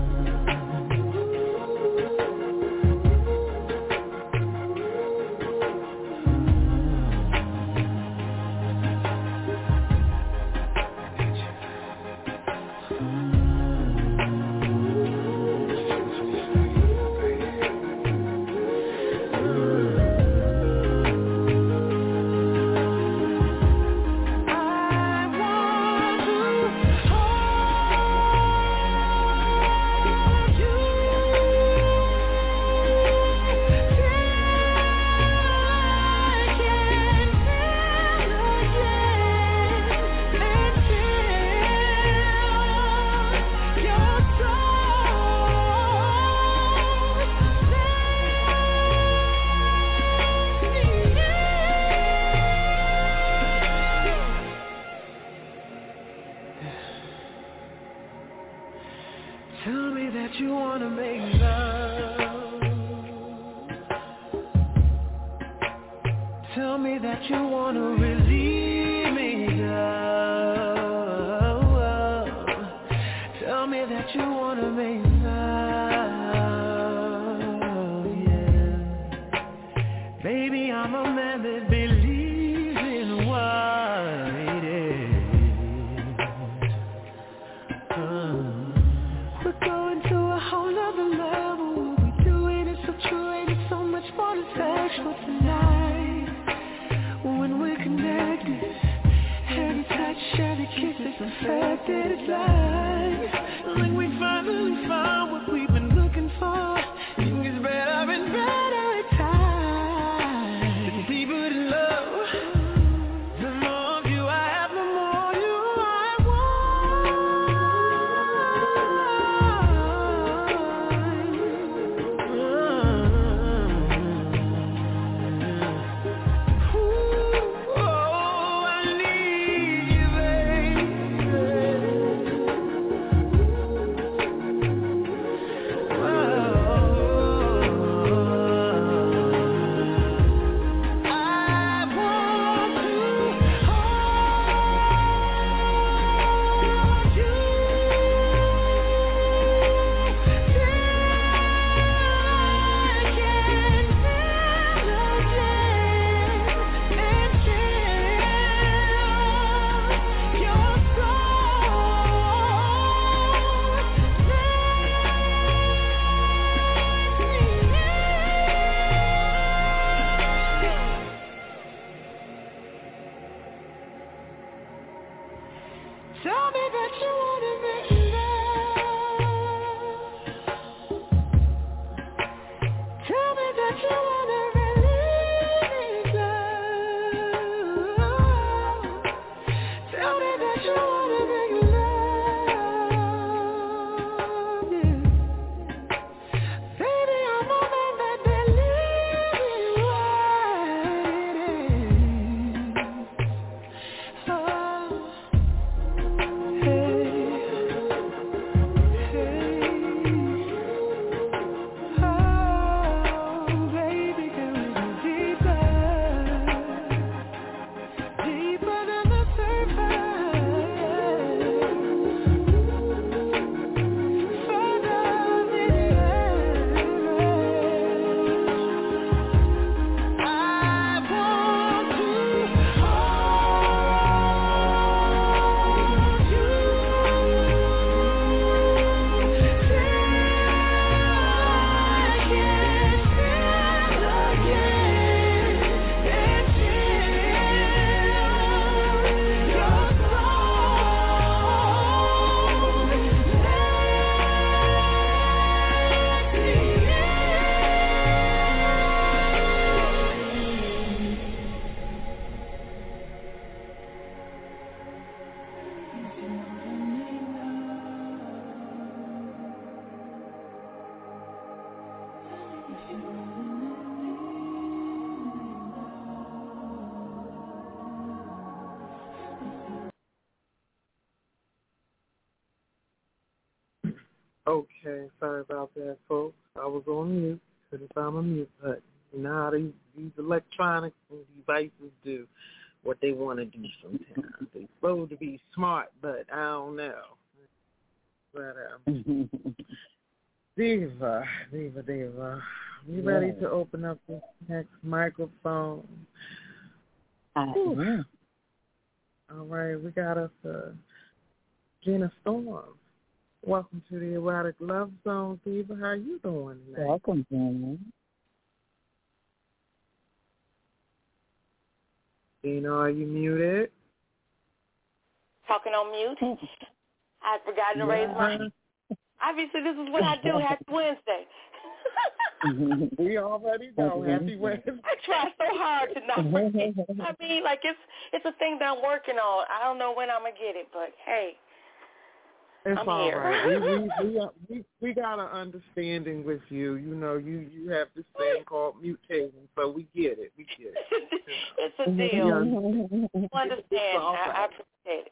Tell me that you wanna make love. Tell me that you wanna relieve me, love. Tell me that you wanna make love, yeah. Baby, I'm a man that believes in what it is. Uh. We're going to a whole nother level. What we doing is so true, and it's so much more than sexual tonight. When we're connected, every touch, every kiss is perfected. It's like, like we finally found what we've been looking for. It gets better and better at times. The deeper the love, the more of you I have, the more you I Tell me that you wanna make love. Tell me that you wanna relieve love. Tell me that you wanna make love, yeah. Baby, I'm a man that believes in what it is. Oh. Hey. Okay, sorry about that, folks. I was on mute. Couldn't find my mute button. You know how these, these electronics and devices do what they want to do sometimes. They're supposed to be smart, but I don't know. But, um, Diva, Diva, Diva, you yeah. ready to open up this next microphone? Uh, yeah. All right, we got us uh, Gina Storm. Welcome to the Erotic Love Zone, Diva. How you doing tonight? Welcome, Gina. Gina, are you muted? Talking on mute. I'd forgotten to raise my hand. Obviously, this is what I do. Happy Wednesday. We already know. Happy Wednesday. I try so hard to not forget. I mean, like, it's it's a thing that I'm working on. I don't know when I'm going to get it, but, hey, it's I'm all here. Right. we, we, we, we, we got an understanding with you. You know, you, you have this thing called mutating, so we get it. We get it. It's a deal. I understand. I, I appreciate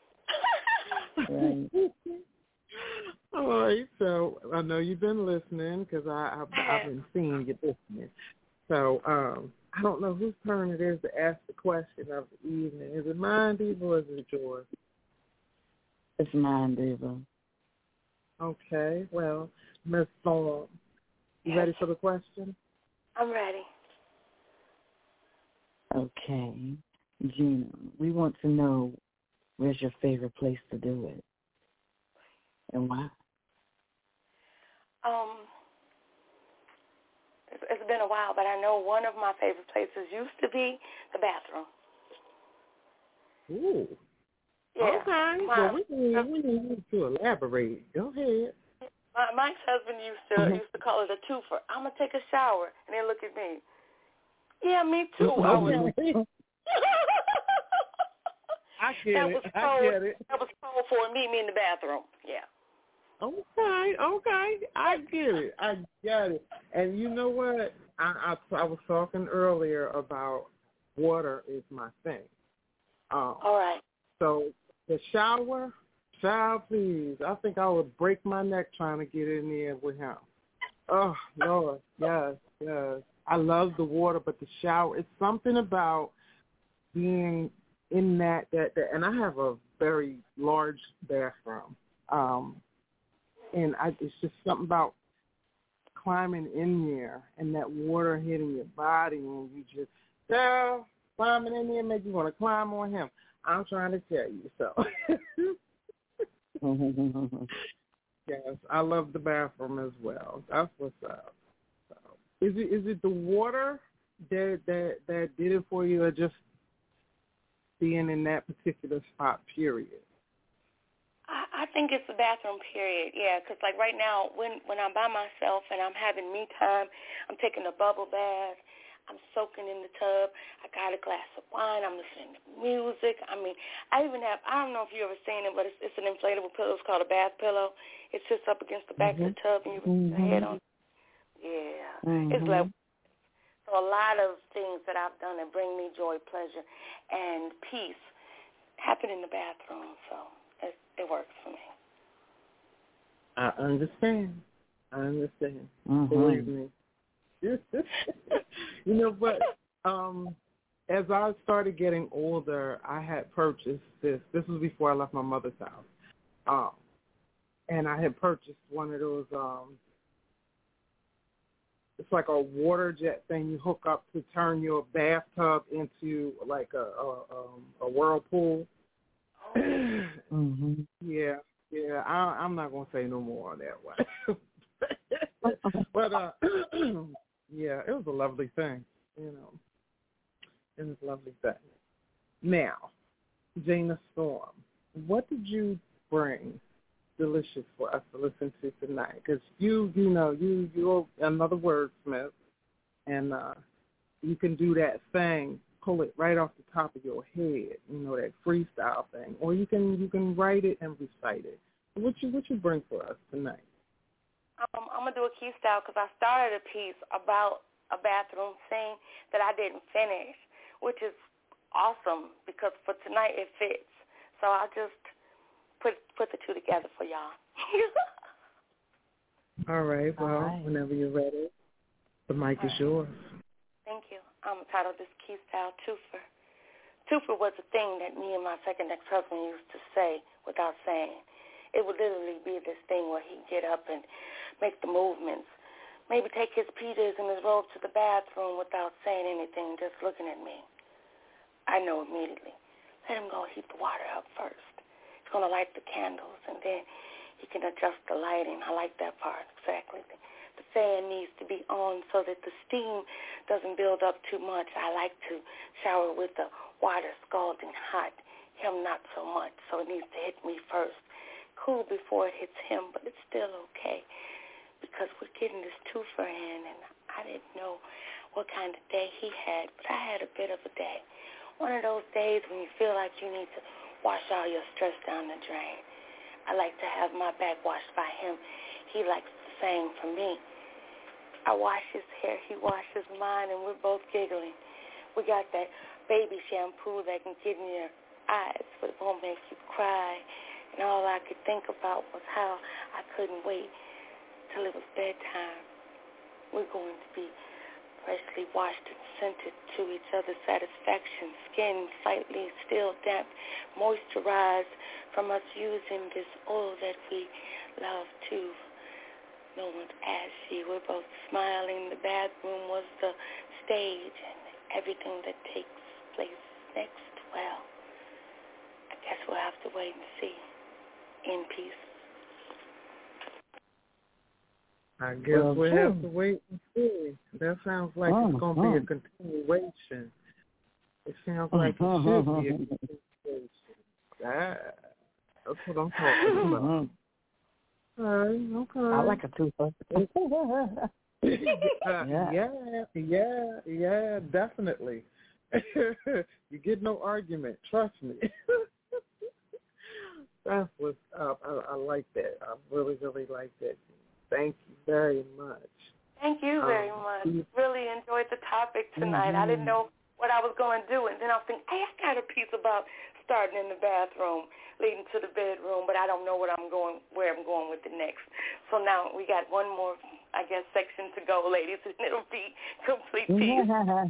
it. Right. All right, so I know you've been listening because I've, I've been seeing you listening. So um, I don't know whose turn it is to ask the question of the evening. Is it mine, Diva, or is it yours? It's mine, Diva. Okay, well, Miss Storm, you ready for the question? I'm ready. Okay. Gina, we want to know where's your favorite place to do it and why? Um, it's, it's been a while, but I know one of my favorite places used to be the bathroom. Ooh. Yeah. Okay. My, well, we need, we need you to elaborate. Go ahead. My, Mike's husband used to mm-hmm. used to call it a twofer. I'm gonna take a shower, and then look at me. Yeah, me too. I was. I get that it. Was I code, get it. That was code for meet me in the bathroom. Yeah. Okay, okay. I get it. I get it. And you know what? I, I, I was talking earlier about water is my thing. Um, All right. So the shower, child, please. I think I would break my neck trying to get in there with him. Oh, Lord. Yes, yes. I love the water, but the shower, it's something about being in that, that, that and I have a very large bathroom. Um, and I, it's just something about climbing in there and that water hitting your body and you just, yeah, climbing in there make you want to climb on him. I'm trying to tell you, so. Yes, I love the bathroom as well. That's what's up. So, is it is it the water that that that did it for you, or just being in that particular spot? Period. I, I think it's the bathroom. Period. Yeah, because like right now, when when I'm by myself and I'm having me time, I'm taking a bubble bath. I'm soaking in the tub. I got a glass of wine. I'm listening to music. I mean, I even have, I don't know if you've ever seen it, but it's, it's an inflatable pillow. It's called a bath pillow. It sits up against the back mm-hmm. of the tub and you mm-hmm. put your head on. Yeah. Mm-hmm. It's like, so a lot of things that I've done that bring me joy, pleasure, and peace happen in the bathroom. So it, it works for me. I understand. I understand. Mm-hmm. Believe me. You know, but um, as I started getting older, I had purchased this. This was before I left my mother's house. Um, and I had purchased one of those, um, it's like a water jet thing you hook up to turn your bathtub into like a, a, um, a whirlpool. Mm-hmm. Yeah, yeah. I, I'm not going to say no more on that one. But, uh, yeah, it was a lovely thing, you know. It was a lovely thing. Now, Gina Storm, what did you bring delicious for us to listen to tonight? Because you, you know, you, you're another wordsmith, and uh, you can do that thing, pull it right off the top of your head, you know, that freestyle thing, or you can you can write it and recite it. What you what you bring for us tonight? Um, I'm going to do a key style because I started a piece about a bathroom scene that I didn't finish, which is awesome because for tonight it fits. So I'll just put put the two together for y'all. All right. Well, All right. whenever you're ready, the mic is yours. Thank you. I'm entitled this Key Style Twofer. Twofer was a thing that me and my second ex-husband used to say without saying. It would literally be this thing where he'd get up and make the movements, maybe take his P Js and his robe to the bathroom without saying anything, just looking at me. I know immediately. Let him go heat the water up first. He's going to light the candles, and then he can adjust the lighting. I like that part, exactly. The fan needs to be on so that the steam doesn't build up too much. I like to shower with the water scalding hot, him not so much, so it needs to hit me first. Cool before it hits him, but it's still okay because we're getting this twofer in, and I didn't know what kind of day he had, but I had a bit of a day. One of those days when you feel like you need to wash all your stress down the drain. I like to have my back washed by him. He likes the same for me. I wash his hair, he washes mine, and we're both giggling. We got that baby shampoo that can get in your eyes, but it won't make you cry. And all I could think about was how I couldn't wait till it was bedtime. We're going to be freshly washed and scented to each other's satisfaction, skin slightly still damp, moisturized from us using this oil that we love to. No one's ashy. We're both smiling. The bathroom was the stage, and everything that takes place next, well, I guess we'll have to wait and see. In peace. I guess Well, we'll sure. have to wait and see. That sounds like Oh, it's going to oh. be a continuation. It sounds like it should be a continuation. Ah, that's what I'm talking about. All right, okay. I like a twofer. uh, Yeah. yeah, yeah, yeah, definitely. You get no argument. Trust me. That's what's up. I, I like that. I really, really like that. Thank you very much. Thank you very Um, much. Really enjoyed the topic tonight. Mm-hmm. I didn't know what I was going to do, and then I was thinking, hey, I got a piece about starting in the bathroom, leading to the bedroom, but I don't know what I'm going, where I'm going with it next. So now we got one more, I guess, section to go, ladies, and it'll be complete peace.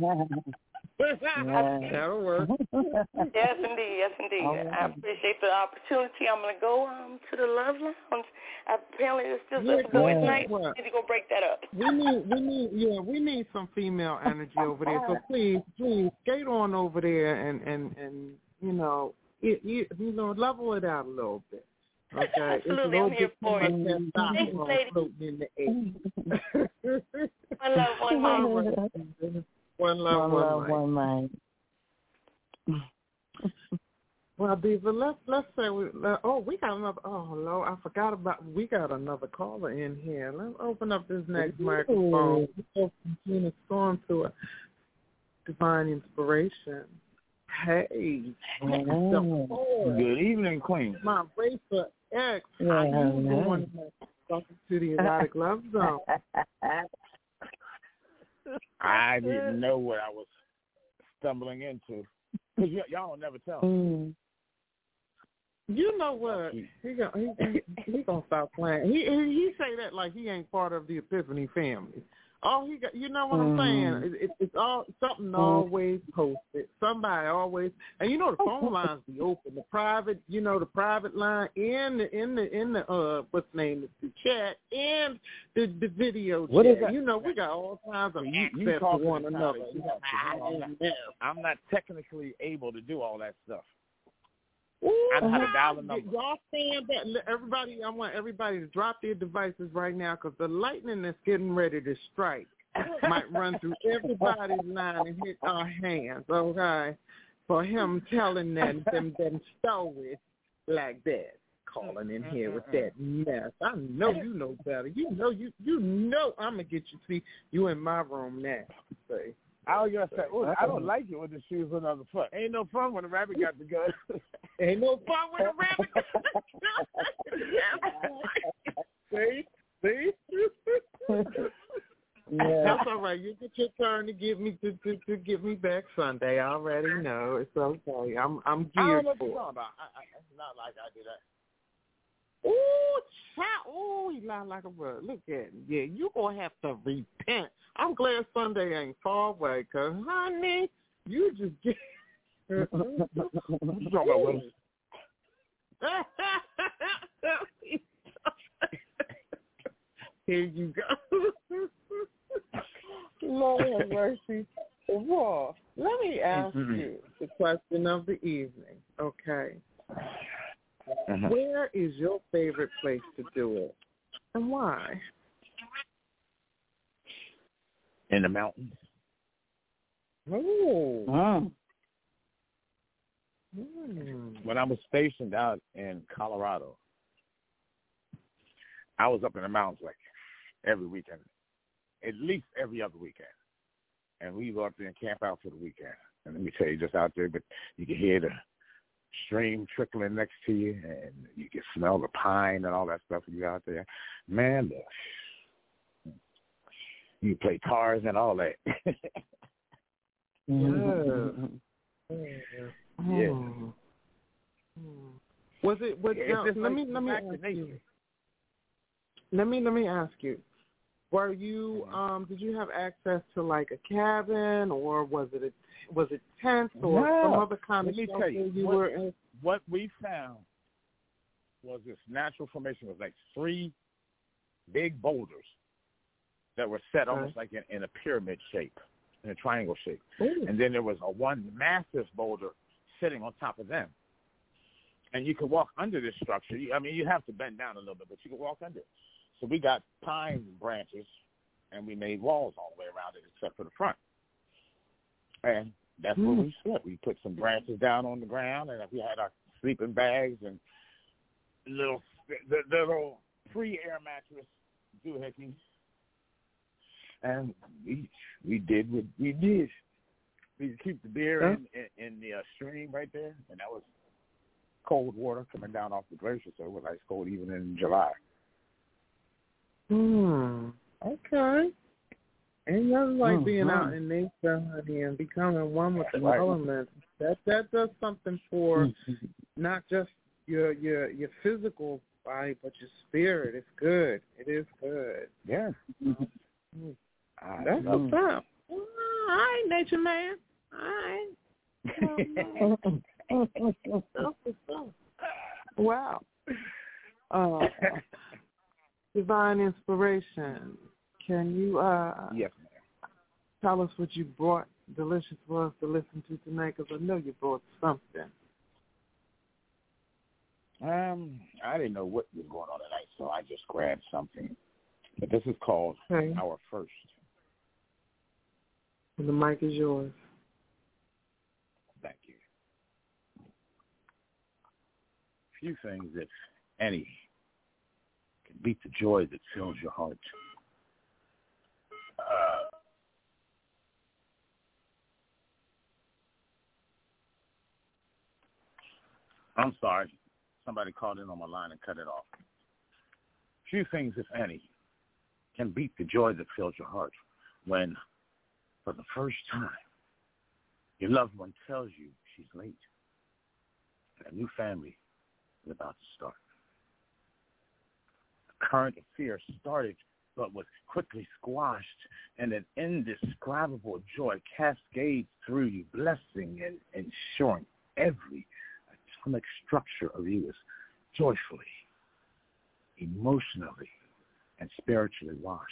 Yeah. That'll work. Yes, indeed. Yes, indeed. Right. I appreciate the opportunity. I'm going to go um, to the Love Lounge. Apparently, it's just Yeah, us boys yeah. night. What? I need to go break that up. We need, we need, yeah, we need some female energy over there. So please, please, skate on over there and and and you know, it, you, you know, level it out a little bit. Okay, Absolutely, I'm here for it. Thanks, lady. Floating in the air. One love, one mind. One love, one, one, love, mind. one mind. Well, Diva, let's let's say we. Uh, oh, we got another. Oh, Lord, I forgot about. We got another caller in here. Let's open up this next Ooh. microphone. Let's continue storm to a divine inspiration. Hey, oh. Good evening, Queen. My Racer X. Yeah, How you no. doing? Welcome to the Erotic Love Zone. I didn't know what I was stumbling into. Cause y- y'all don't never tell me. Mm. You know what? He gonna he, he, he gonna stop playing. He, he he say that like he ain't part of the Epiphany family. All he got, you know what I'm saying? It, it, it's all something always posted. Somebody always, and you know the phone lines be open. The private, you know, the private line in the in the in the uh what's the name the chat and the the video What chat. is that? You know, we got all kinds of you, access you to one another. You know, I'm, not, I'm not technically able to do all that stuff. Ooh, I know how to dial a number. Y'all saying that? Everybody, I want everybody to drop their devices right now because the lightning that's getting ready to strike might run through everybody's line and hit our hands. Okay, for him telling them them them stories like that, calling in here with that mess. I know you know better. You know you you know I'm gonna get you. See you in my room now. Say. I was gonna say, oh, I don't like it when the shoes on the other foot. Ain't no fun when the rabbit got the gun. Ain't no fun when the rabbit got the gun. See, see. Yeah. That's all right. You get your turn to get me to, to, to get me back Sunday. I already know it's okay. I'm I'm I geared don't know what for. you're talking about. I, I, it's not like I do that. Ooh, child. Ooh, he lied like a bird. Look at him. Yeah, you going to have to repent. I'm glad Sunday ain't far away, because, honey, you just get... You talking about Willis? Here you go. Lord have mercy. Well, let me ask mm-hmm. you the question of the evening, okay? Mm-hmm. Where is your favorite place to do it, and why? In the mountains. Oh. Wow. When I was stationed out in Colorado, I was up in the mountains like every weekend, at least every other weekend. And we go up there and camp out for the weekend. And let me tell you, just out there, but you can hear the stream trickling next to you, and you can smell the pine and all that stuff when you're out there. Man, the, you play cars and all that. Yeah. Yeah. Oh. Was it? Was, yeah, now, let like me let me ask you. Let me let me ask you. Were you um? Did you have access to like a cabin, or was it a was it tents or no. some other kind let of me shelter tell you, you what, were in? What we found was this natural formation. It was like three big boulders that were set almost okay. like in, in a pyramid shape, in a triangle shape. Ooh. And then there was a one massive boulder sitting on top of them. And you could walk under this structure. I mean, you have to bend down a little bit, but you could walk under it. So we got pine branches, and we made walls all the way around it except for the front. And that's mm. where we slept. We put some branches down on the ground, and we had our sleeping bags and little the, the little pre-air mattress doohickey. And we we did what we did. We keep the beer huh? in, in, in the uh, stream right there, and that was cold water coming down off the glacier, so it was ice cold even in July. Hmm. Okay. Ain't nothing like mm-hmm. being out in nature, honey, and becoming one with the right. elements. That that does something for mm-hmm. not just your your your physical body, but your spirit. It's good. It is good. Yeah. Mm-hmm. That's what's up. Well, all right, nature man. All right. Wow. Uh, divine inspiration. Can you uh, yes, ma'am. tell us what you brought delicious for us to listen to tonight? Because I know you brought something. Um, I didn't know what was going on tonight, so I just grabbed something. But this is called okay. Our First. And the mic is yours. Thank you. Few things, if any, can beat the joy that fills your heart. Uh, I'm sorry. Somebody called in on my line and cut it off. Few things, if any, can beat the joy that fills your heart when, for the first time, your loved one tells you she's late and a new family is about to start. The current of fear started but was quickly squashed, and an indescribable joy cascades through you, blessing and ensuring every atomic structure of you is joyfully, emotionally, and spiritually washed.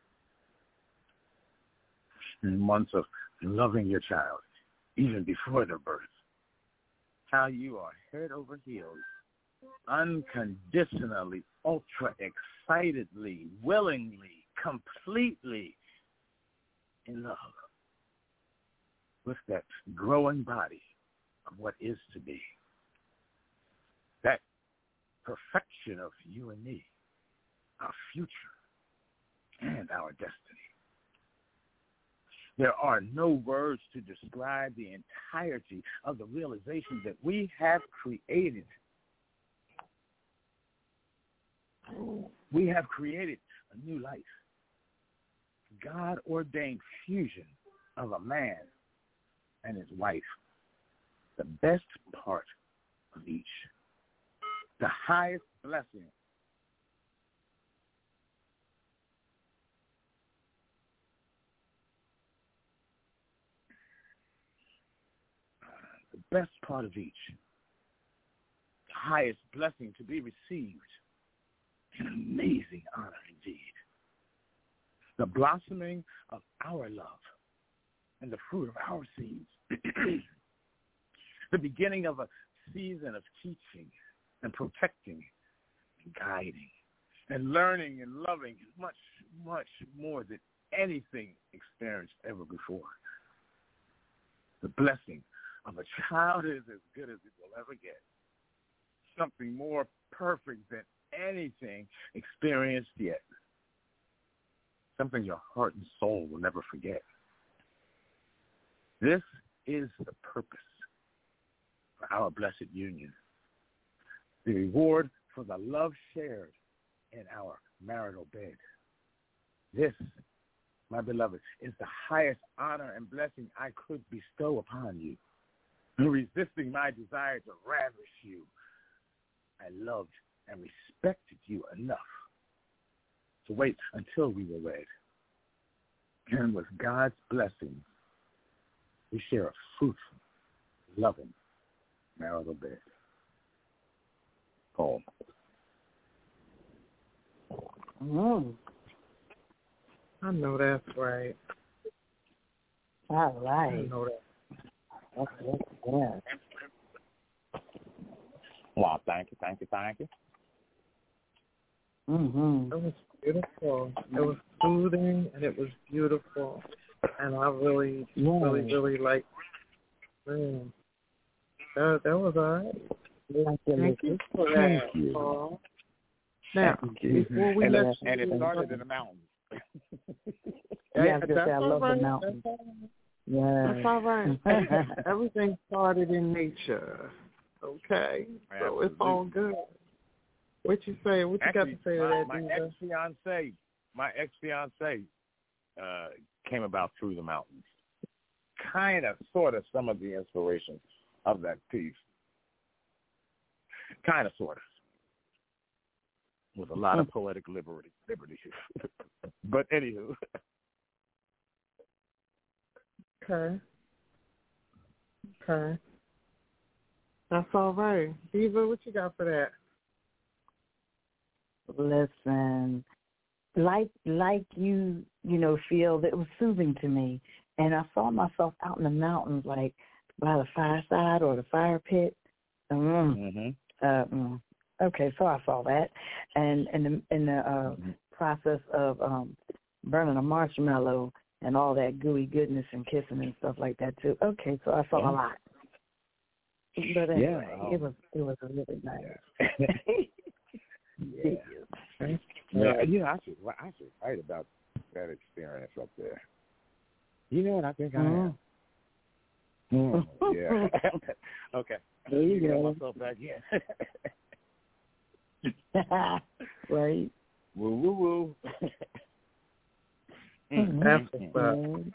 In months of loving your child, even before their birth, how you are head over heels, unconditionally, ultra excitedly, willingly, completely in love with that growing body of what is to be. That perfection of you and me, our future, and our destiny. There are no words to describe the entirety of the realization that we have created. We have created a new life. God-ordained fusion of a man and his wife. The best part of each. The highest blessing best part of each, the highest blessing to be received, an amazing honor indeed. The blossoming of our love and the fruit of our seeds. The beginning of a season of teaching and protecting and guiding and learning and loving much, much more than anything experienced ever before. The blessing of a child is as good as it will ever get. Something more perfect than anything experienced yet. Something your heart and soul will never forget. This is the purpose for our blessed union. The reward for the love shared in our marital bed. This, my beloved, is the highest honor and blessing I could bestow upon you. Resisting my desire to ravish you, I loved and respected you enough to wait until we were wed. And with God's blessing, we share a fruitful, loving marital bed. Paul. Mm. I know that's right. All right. I know that. Okay. Yeah. Well, thank you, thank you, thank you. Mm-hmm. It was beautiful. It was soothing and it was beautiful. And I really, yeah. really, really liked it. Man, that, that was all right. Thank you, Thank you for that, you. Paul. Now, you. before we and, let it, you and it started in the mountains. Yeah, yeah, I, that's I all love right. the mountains. That's all right. Yeah. That's all right. Everything started in nature. Okay. So it's all good. What you say? What you Actually, got to say to my, that, my Diva? ex-fiance, my ex-fiance uh, came about through the mountains. Kind of, sort of, some of the inspiration of that piece. Kind of, sort of. With a lot of poetic liberty. liberty. But anywho. Okay. Okay. That's all right. Diva, what you got for that? Listen, like like you, you know, feel that it was soothing to me. And I saw myself out in the mountains, like by the fireside or the fire pit. Mm. Mm-hmm. Uh, mm. Okay, so I saw that. And in the, in the uh, mm-hmm. process of um, burning a marshmallow and all that gooey goodness and kissing and stuff like that, too. Okay, so I saw yeah. a lot. But anyway, yeah, um, it was it was a really nice. Yeah. Yeah. yeah, you know, I should I should write about that experience up there. You know what I think I am? Mm. Mm, yeah. Okay. There you Get go. myself back in. Right. Woo woo woo. Mm-hmm. Definitely.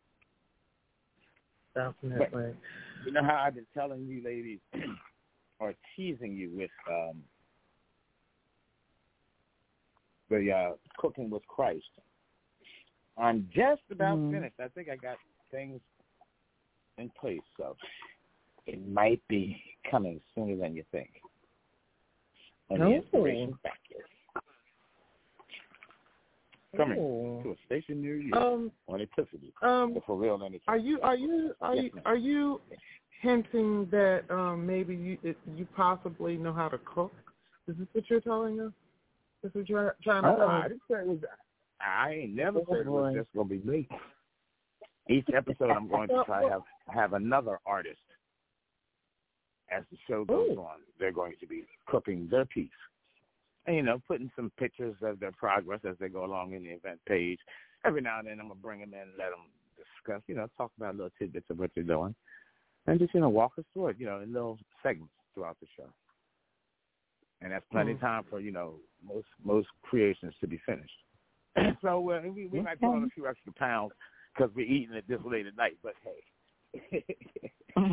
Definitely. But, you know how I've been telling you ladies or teasing you with um the uh, Cooking with Christ. I'm just about mm. finished. I think I got things in place, so it might be coming sooner than you think. And the inspiration back is coming oh. to a station near you um, on Epiphany. Um, for real energy. Are you are you are yes, you ma'am. are you hinting that um, maybe you it, you possibly know how to cook? Is this what you're telling us? This is what you're trying to oh, tell I us? didn't say it was. I ain't never said it was just gonna be me. Each episode, I'm going to try to have have another artist. As the show goes Ooh. on, they're going to be cooking their piece. And, you know, putting some pictures of their progress as they go along in the event page. Every now and then I'm going to bring them in and let them discuss, you know, talk about little tidbits of what they're doing. And just, you know, walk us through it, you know, in little segments throughout the show. And that's plenty mm-hmm. of time for, you know, most most creations to be finished. so uh, we, we might put on a few extra pounds because we're eating it this late at night, but hey. uh,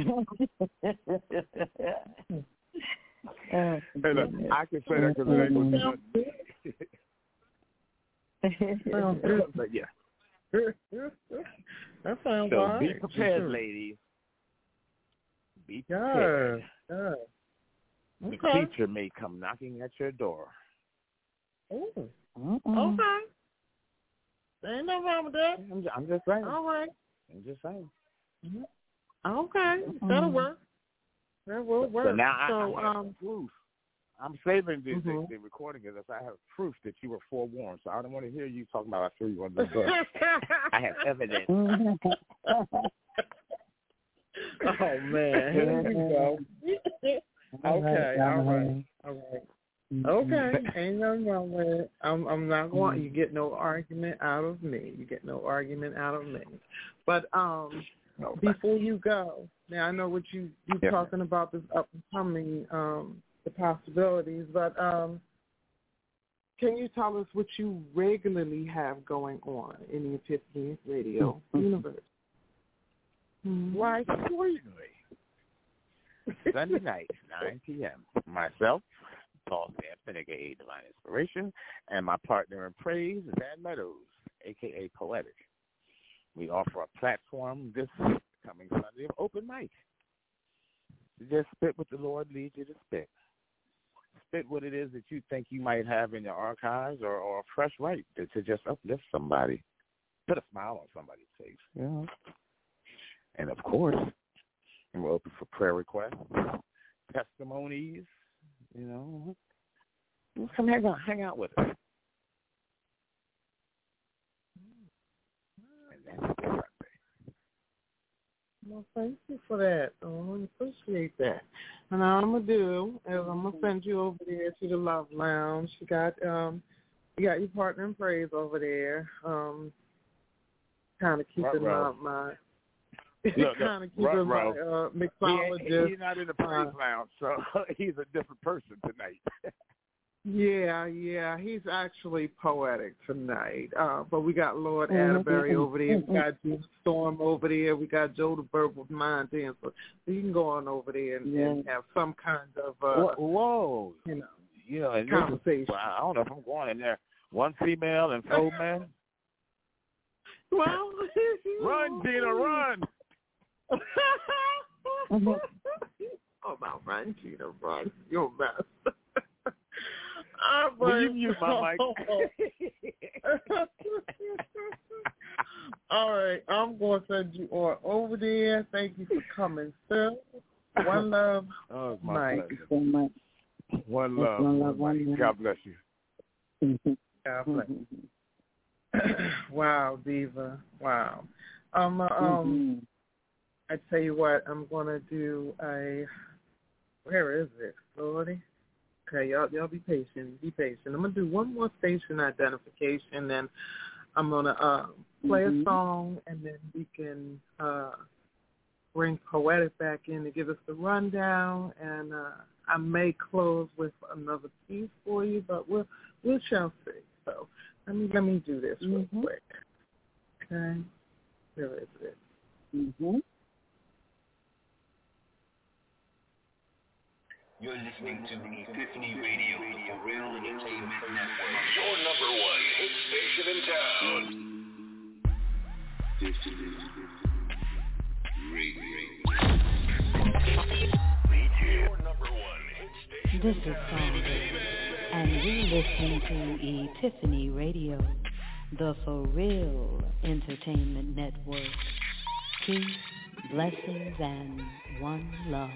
hey, look, I can say that because it ain't going to be nothing. But yeah. That sounds so all right. be prepared, ladies. Be Yes. Yes. The Okay. teacher may come knocking at your door. Oh. Mm-mm. Okay. There ain't no wrong with that. I'm just, I'm just saying. All right. I'm just saying. Mm-hmm. Okay. Mm-hmm. That'll work. That will work. So now I, so, I have um, proof. I'm saving the, mm-hmm. the, the recording as if I have proof that you were forewarned. So I don't want to hear you talking about I threw you under the bus. I have evidence. Oh, man. Here we go. Okay. All right. All right. Okay, ain't nothing wrong with it. I'm, I'm not going. You get no argument out of me. You get no argument out of me. But um, no, before you go, now I know what you you're yeah. talking about this up and coming, um, the possibilities. But um, can you tell us what you regularly have going on in the Epiphany Radio universe? Why, certainly. Sunday night, nine p.m. Myself, Paul Sampson, a k a. Divine Inspiration, and my partner in praise, Van Meadows, a k a. Poetic. We offer a platform this coming Sunday of open mic. Just spit what the Lord leads you to spit. Spit what it is that you think you might have in your archives or, or a fresh write to, to just uplift somebody. Put a smile on somebody's face. Yeah. And, of course, we're open for prayer requests, testimonies, you know. Come hang out, hang out with us. And that's it. Well, thank you for that. Oh, I appreciate that. And all I'm gonna do is I'm gonna send you over there to the Love Lounge. You got um, you got your partner in praise over there. Um, kind of keeping right, my my. Look, kind of look, keeping right, my uh, he, mixologist. he's not in the praise uh, lounge, so he's a different person tonight. Yeah, yeah, he's actually poetic tonight. Uh, but we got Lord Atterbury over there. We got Gina Storm over there. We got Joe the Verbal Mind Dancer. So you can go on over there and, yeah. and have some kind of uh, whoa, you know, you know, and conversation. Is, well, I don't know if I'm going in there. One female and four men. Well, run, Gina, run. Oh, about run, Gina, run. You're a mess. Will you mute my mic? All right, I'm going to send you all over there. Thank you for coming, sir. One love, oh, my Mike. Thank you so much. One love. One love, one love. God bless you. God bless you. Wow, Diva. Wow. Um, uh, um, I tell you what, I'm going to do a, where is it, Lordy? Okay, y'all, y'all be patient. Be patient. I'm gonna do one more station identification, then I'm gonna uh, play mm-hmm. a song, and then we can uh, bring Poetic back in to give us the rundown. And uh, I may close with another piece for you, but we'll we shall see. So let me let me do this real mm-hmm. quick. Okay, where is it? Mm-hmm. You're listening to the Epiphany Radio, the For Real Entertainment Network. Your number one hit station in town. Epiphany Radio. Your number one hit station. This is Sandra, and you're listening to Epiphany Radio, the For Real Entertainment Network. Peace, blessings, and one love.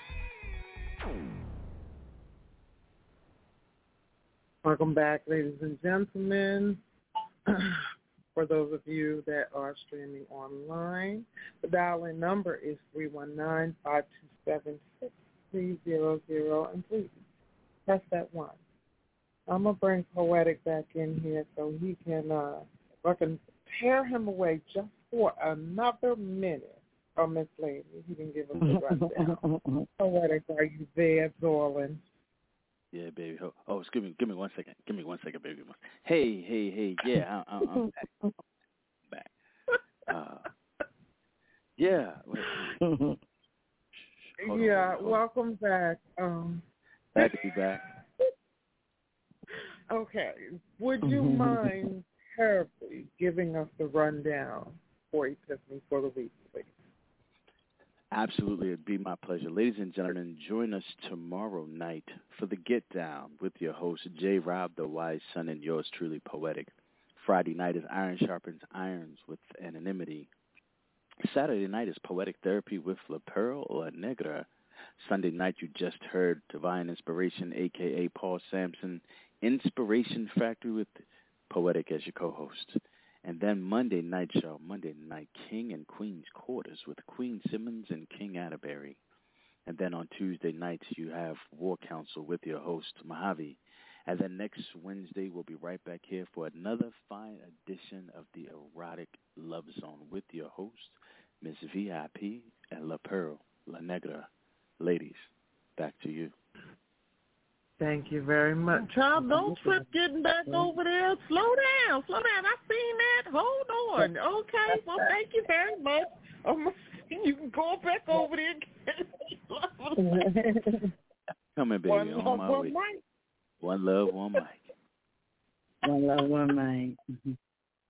Welcome back, ladies and gentlemen. For those of you that are streaming online, the dial-in number is three one nine, five two seven, six three zero zero, and please press that one. I'm going to bring Poetic back in here so he can, uh, if I can tear him away just for another minute. Oh, Miss Lady, he can give us a rundown. Poetic, are you there, darling? Yeah, baby. Oh, oh, excuse me. Give me one second. Give me one second, baby. Hey, hey, hey. Yeah, I, I, I'm back. I'm back. Uh, yeah. yeah. On, welcome back. Um, Glad to be back. Okay. Would you mind terribly giving us the rundown for Epiphany for the week, please? Absolutely, it'd be my pleasure. Ladies and gentlemen, join us tomorrow night for the Get Down with your host, J. Rob, the wise son, and yours truly, Poetic. Friday night is Iron Sharpens Irons with Anonymity. Saturday night is Poetic Therapy with La Pearl La Negra. Sunday night, you just heard Divine Inspiration, a k a. Paul Sampson, Inspiration Factory with Poetic as your co-host. And then Monday night show, Monday night, King and Queen's Quarters with Queen Simmons and King Atterbury. And then on Tuesday nights, you have War Council with your host, Mojave. And then next Wednesday, we'll be right back here for another fine edition of the Erotic Love Zone with your host, Miss V I P and La Pearl La Negra. Ladies, back to you. Thank you very much. Child, don't trip getting back over there. Slow down. Slow down. I seen that. Hold on. Okay. Well, thank you very much. Um, you can go back over there again. Come in, baby. One on love, my one way. mic. One love, one mic. One love, one mic.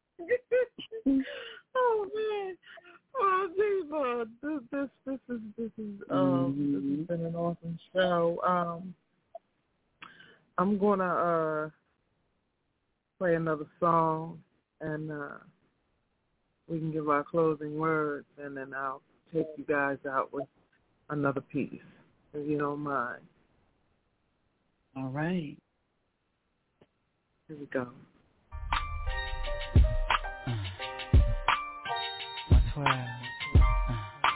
Oh, man. Oh, Diva. This, this, this is, this is, um, mm-hmm. this has been an awesome show. Um, I'm going to uh, play another song, and uh, we can give our closing words, and then I'll take you guys out with another piece, if you don't mind. All right. Here we go. Uh, what's well? Uh.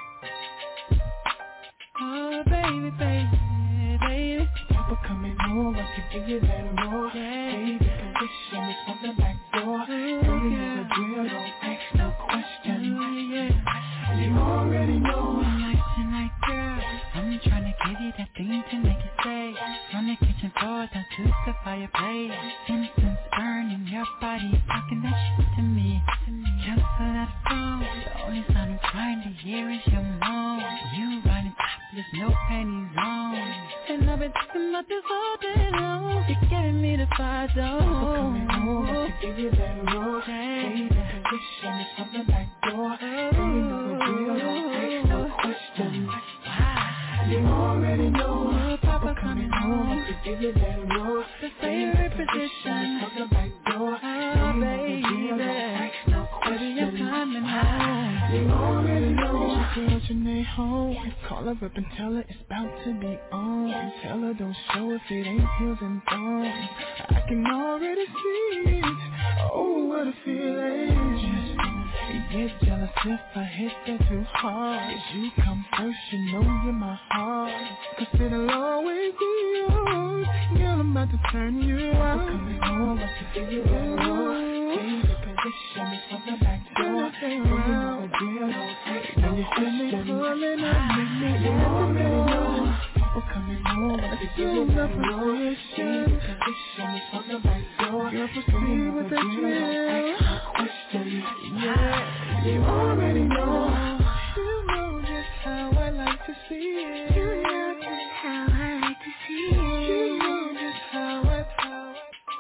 Oh, baby, baby, baby. Papa coming home, I can give you that more. Baby, position is from the back door. Girl, you know the drill, don't ask no question. Ooh, yeah. You already know. Like tonight, girl, I'm trying to give you that thing to make it stay. From the kitchen floor down to the fireplace. Incense burning, your body talking that shit to me. Cancel that phone. The only sound I'm trying to hear is your moan. You riding topless, no panties on. And I've been thinking about this all day long. You're giving me the fire zone. I'm coming home, I can give you that roll. Hey, the position is from the back door. Girl, you know the drill, don't ask no questions. You already know. Papa coming home, I can give you that roll. The favorite position from the back door. Oh, baby, don't ask no questions. You're coming home. You already know. She said your name home. Call her up and tell her it's about to be on. And tell her don't show if it ain't heels and thongs. I can already see it. Oh, what a feeling. Just don't get jealous if I hit that too hard. Cause you come first, you know you're my heart. Cause it'll always be yours. Girl, I'm about to turn you out. Coming home, I can give you that roll. Change the position, it's from the back door. Girl, you know the drill. When you feel me pulling up, make me at the door. People coming home, I can give you that roll. Change the position, it's from the back door. Girl, proceed with the drill. Question, yeah, you already know. You know just how I like to see it. You know just how I like to see it. You know just how I, how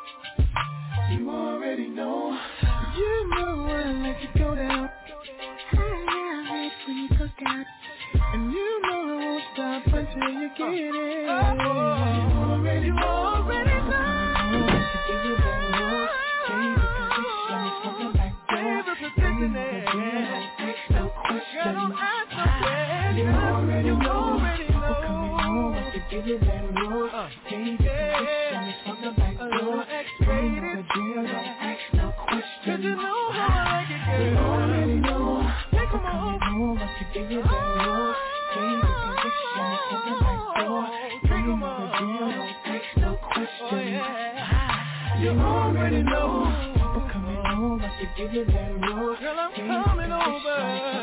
I, you already know. You know I like to go down. I love it when you go down. And you know I won't stop until you get it. You already, you already know. Give you that roll. Change the position, it's from the back door. Position it. No question. You already know. People coming home, I can give you that roll. Change the position, it's from the back door. You know the drill, don't ask no question. You know how I like it, girl. You already know. People coming home, I can give you that roll. Change the position, it's from the back door. You know the drill, don't ask no question. You already know. People coming home, I can give you that roll. Girl, I'm coming over.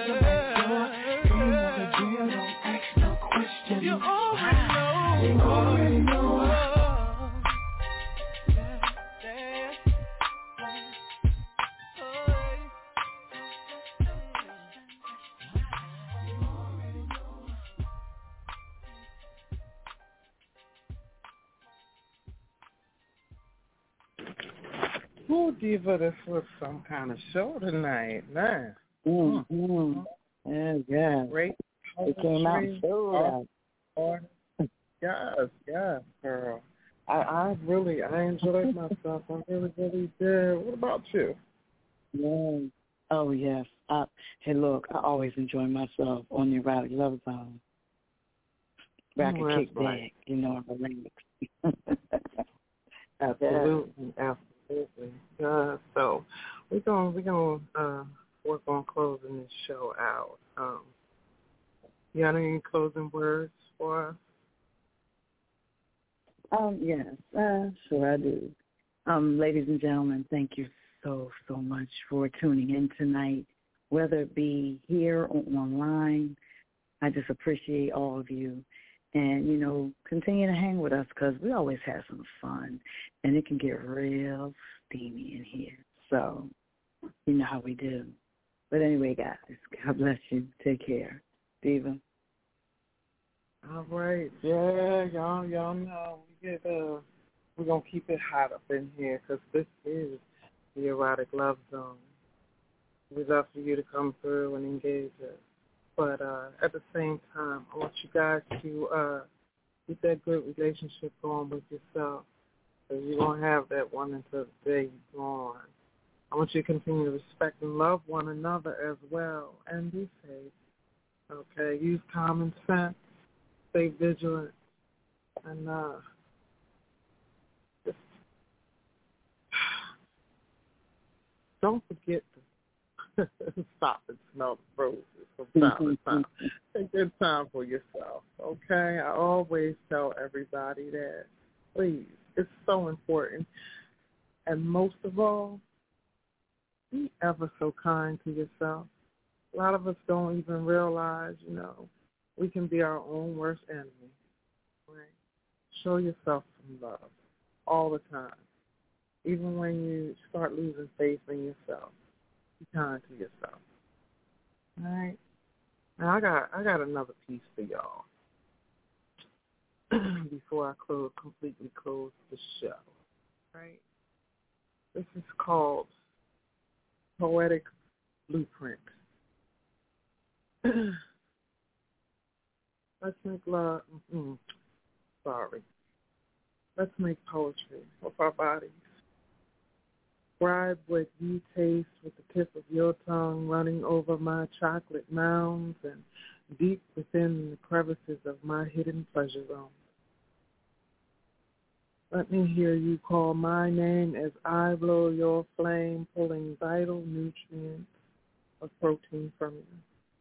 You know the drill, don't ask no question. You already know. You already know. Ooh, Diva, this was some kind of show tonight, man. Mm-hmm. Yeah, yeah. Great It came out so loud. Yes, yes, girl. I, I really, I enjoyed myself. I really, really did. What about you? Yeah. Oh, yes. Uh, hey, look, I always enjoy myself on the Erotic Love Zone. Where I can kick back, you know, I'm relaxed. Absolutely, absolutely. Uh, so we're going we're gonna uh, work on closing this show out. Um, you got any closing words for us? Um, yes, uh, sure I do. Um, ladies and gentlemen, thank you so, so much for tuning in tonight, whether it be here or online. I just appreciate all of you. And, you know, continue to hang with us because we always have some fun, and it can get real steamy in here. So you know how we do. But anyway, guys, God bless you. Take care. Diva. All right. Yeah, y'all, y'all know we get, uh, we're going to keep it hot up in here because this is the Erotic Love Zone. We'd love for you to come through and engage us. But uh, at the same time, I want you guys to uh, get that good relationship going with yourself. Because you're going to have that one until the day you're gone. I want you to continue to respect and love one another as well. And be safe. Okay? Use common sense. Stay vigilant. And uh, just don't forget to stop and smell the roses from time to time. Take good time for yourself, okay? I always tell everybody that, please, it's so important. And most of all, be ever so kind to yourself. A lot of us don't even realize, you know, we can be our own worst enemy, right? Show yourself some love all the time, even when you start losing faith in yourself. Be kind to yourself. All right. Now I got I got another piece for y'all before I close completely close the show. Right. This is called Poetic Blueprint. Let's make love. Mm, sorry. Let's make poetry with our bodies. Describe what you taste with the tip of your tongue running over my chocolate mounds and deep within the crevices of my hidden pleasure zone. Let me hear you call my name as I blow your flame, pulling vital nutrients of protein from you.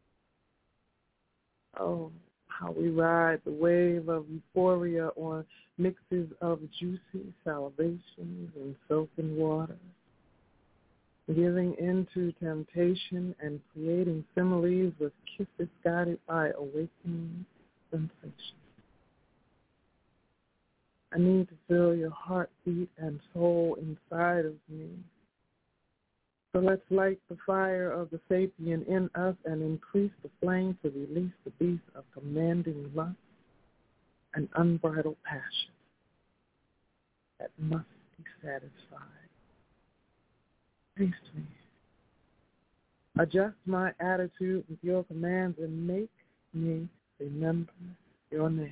Oh, how we ride the wave of euphoria on mixes of juicy salivations and soaking water. Giving into temptation and creating similes with kisses guided by awakening sensations. I need to feel your heartbeat and soul inside of me. So let's light the fire of the sapient in us and increase the flame to release the beast of commanding lust and unbridled passion that must be satisfied. Taste me. Adjust my attitude with your commands and make me remember your name.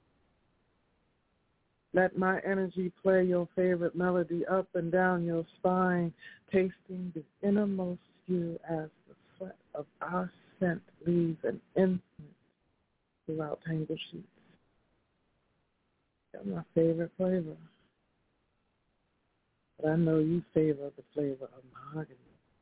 Let my energy play your favorite melody up and down your spine, tasting the innermost you as the sweat of our scent leaves an imprint throughout tangled sheets. You're my favorite flavor. But I know you favor the flavor of mahogany.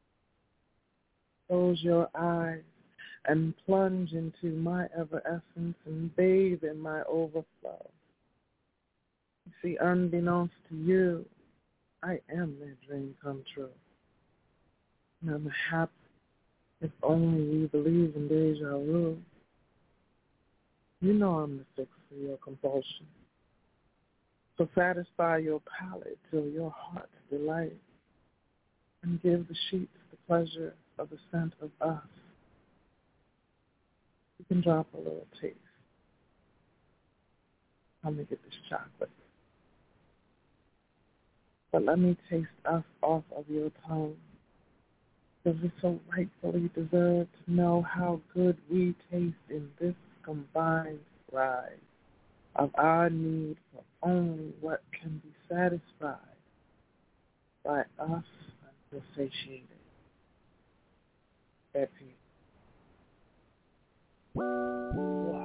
Close your eyes and plunge into my ever-essence and bathe in my overflow. You see, unbeknownst to you, I am that dream come true. And I'm happy if only we believe in deja vu. You know I'm the fix for your compulsion. So satisfy your palate till your heart's delight, and give the sheets the pleasure of the scent of us. You can drop a little taste. Let me get this chocolate. But let me taste us off of your tongue. because we so rightfully deserve to know how good we taste in this combined ride of our need for only what can be satisfied by us unsatiated. At peace. Wow.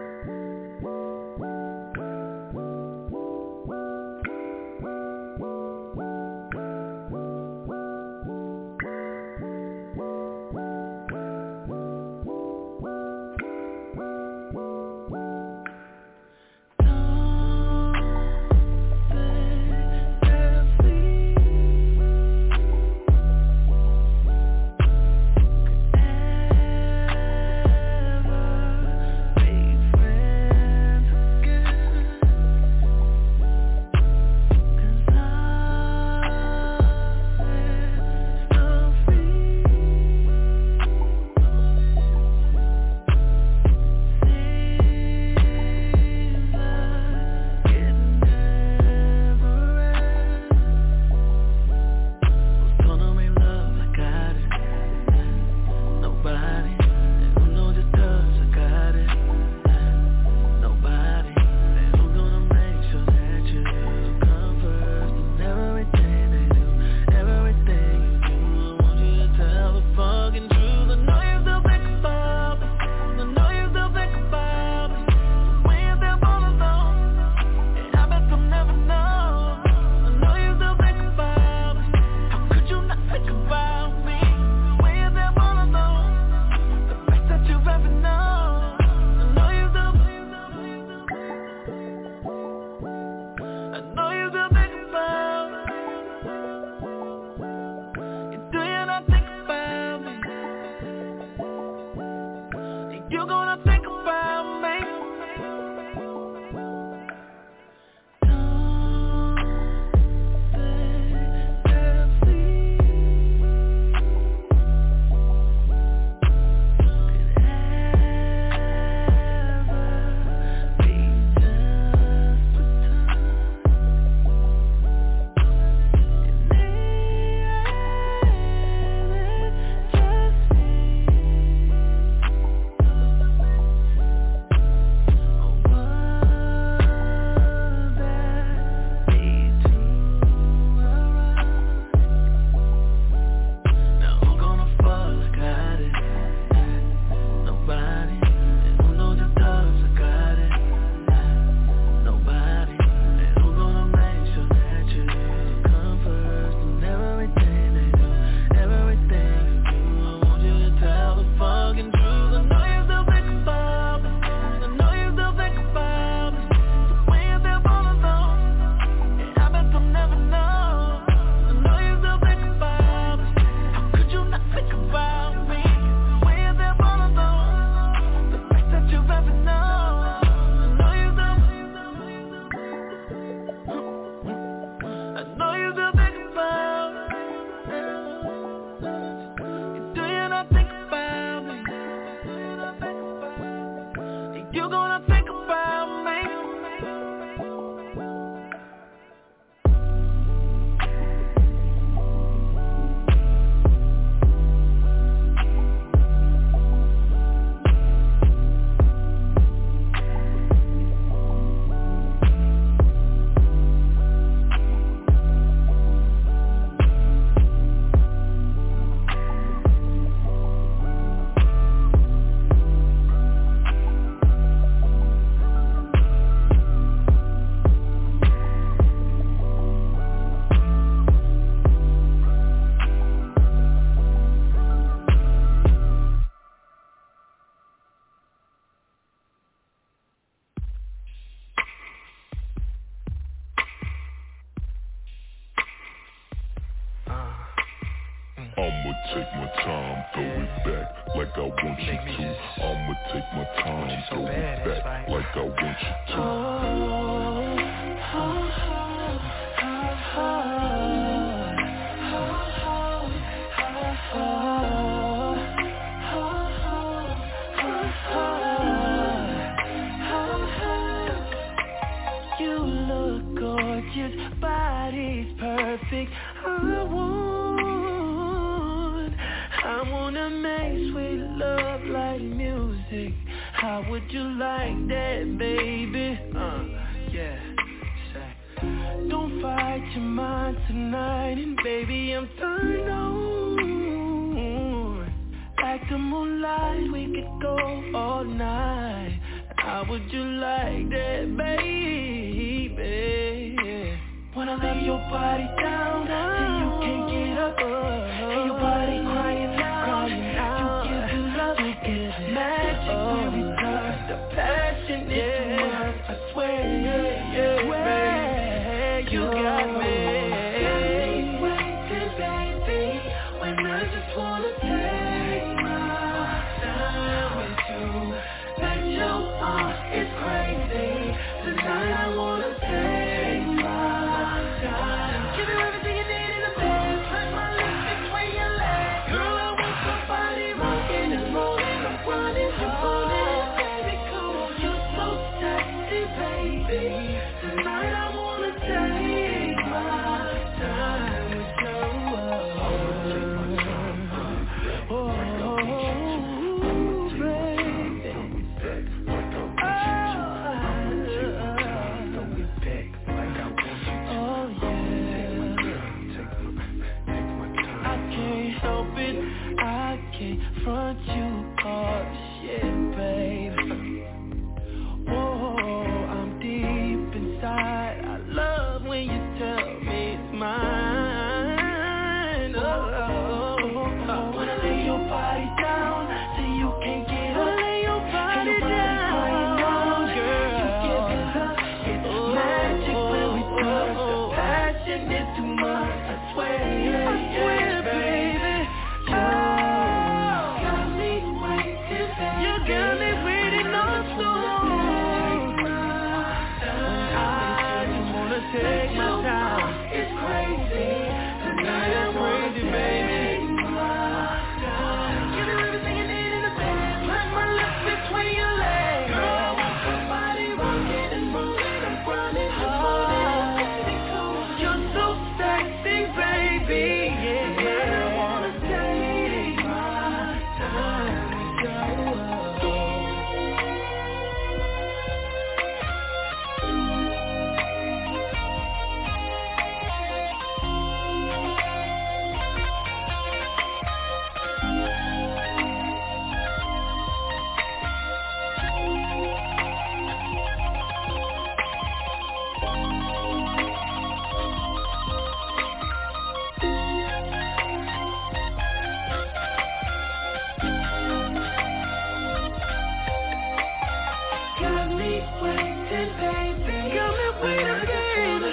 I'ma take my time, throw it back like I want you to. I'ma take my time, throw it back like I want you to. Oh, oh, oh, oh, you look gorgeous, body's perfect. I want I wanna make sweet love like music. How would you like that, baby? Uh, yeah. Don't fight your mind tonight, and baby, I'm turned on. Like the moonlight, we could go all night. How would you like that, baby? Wanna lay your body down till you can't get up, and your body crying out, crying out. You give the love, you give the magic when we touch. The passion is too much, I swear, yeah, yeah, baby. You got me. Got me waiting, baby, when I just wanna take my time with you. That your heart is crazy. Tonight I wanna take my time. Give you everything you need in the bed. Put my lips between your legs. Girl, I want somebody rocking and rolling. I'm running, I'm running, baby, cool. You're so sexy, baby. Tonight I wanna take my time with you. Oh, oh, baby. Oh, yeah. I can't help it. I can't front you off shit, babe. Oh, I'm deep inside. I love when you tell me it's mine. Oh, oh, oh, oh. Wanna lay your body down till you can't get up. Wanna lay your body down, girl. You give me love, it's magic when we touch. The passion is too much, I swear, yeah, I swear, baby. You got me waiting, baby. You got me waiting on so long. Take my time. It's crazy. Tonight I'm crazy, baby. Give you everything you need in the bed. Put my lips between your legs. Girl, I want somebody rocking and rolling. I'm running, I'm running, baby, cool. You're so sexy, baby. Yeah, I wanna take my time with you. Got me waiting, baby. Got me waiting, baby.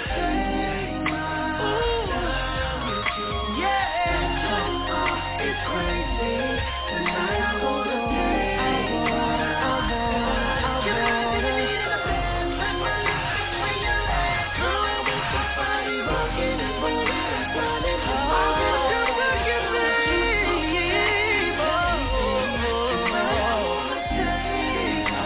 Yeah, it's crazy. Tonight I wanna take my time. Give me everything you need in the bed. Put my lips between your legs. Girl, I want somebody rocking and rolling and grinding. I want you to get me. Tonight I wanna take my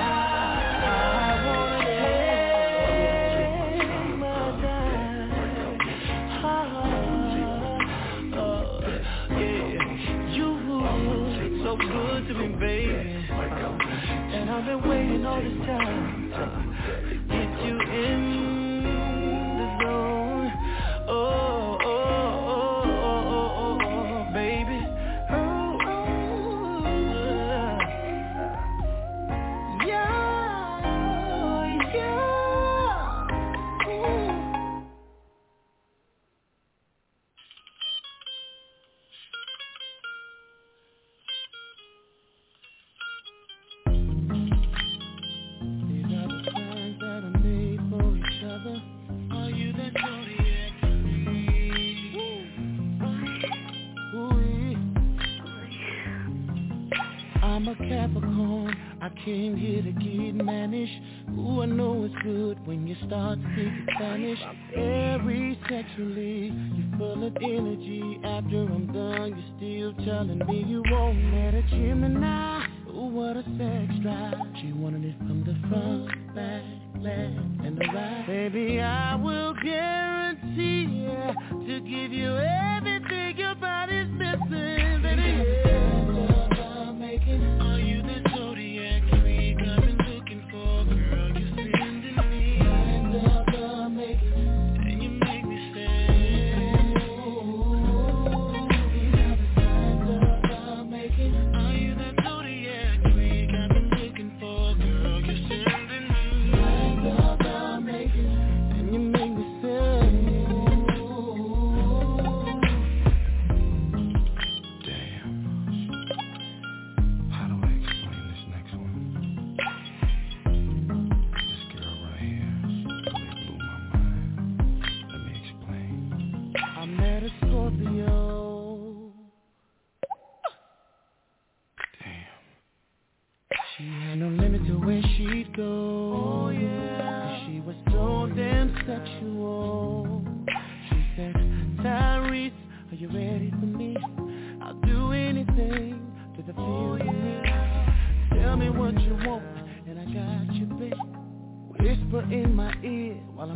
so good to me, baby. And I've been waiting all this time uh, to get you in the zone. Oh, oh, oh, oh, oh, oh, baby. Oh, oh, yeah, yeah. Ooh. Are you that zodiac I'm a Capricorn, I came here to get managed. Ooh, I know it's good when you start speaking Spanish. Very sexually, you're full of energy. After I'm done, you're still telling me you won't let a Gemini. Ooh, what a sex drive. She wanted it from the front, back, left, and the right. Baby, I will guarantee yeah, to give you everything your body's missing, baby. Yeah.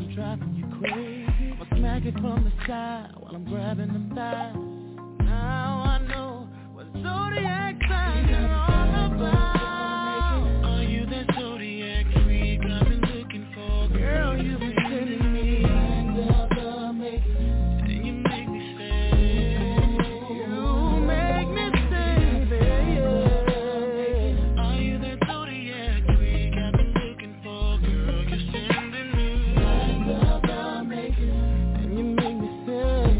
I'm driving you crazy. I'll smack it from the side while I'm grabbing them thighs. Now I know what zodiac signs are all about. Are you that zodiac freak I've been looking for? Girl, you've been sending me the make and you make me say, you make me say, baby. Are you that zodiac freak I've been looking for? Girl, you're sending me the make and you make me say,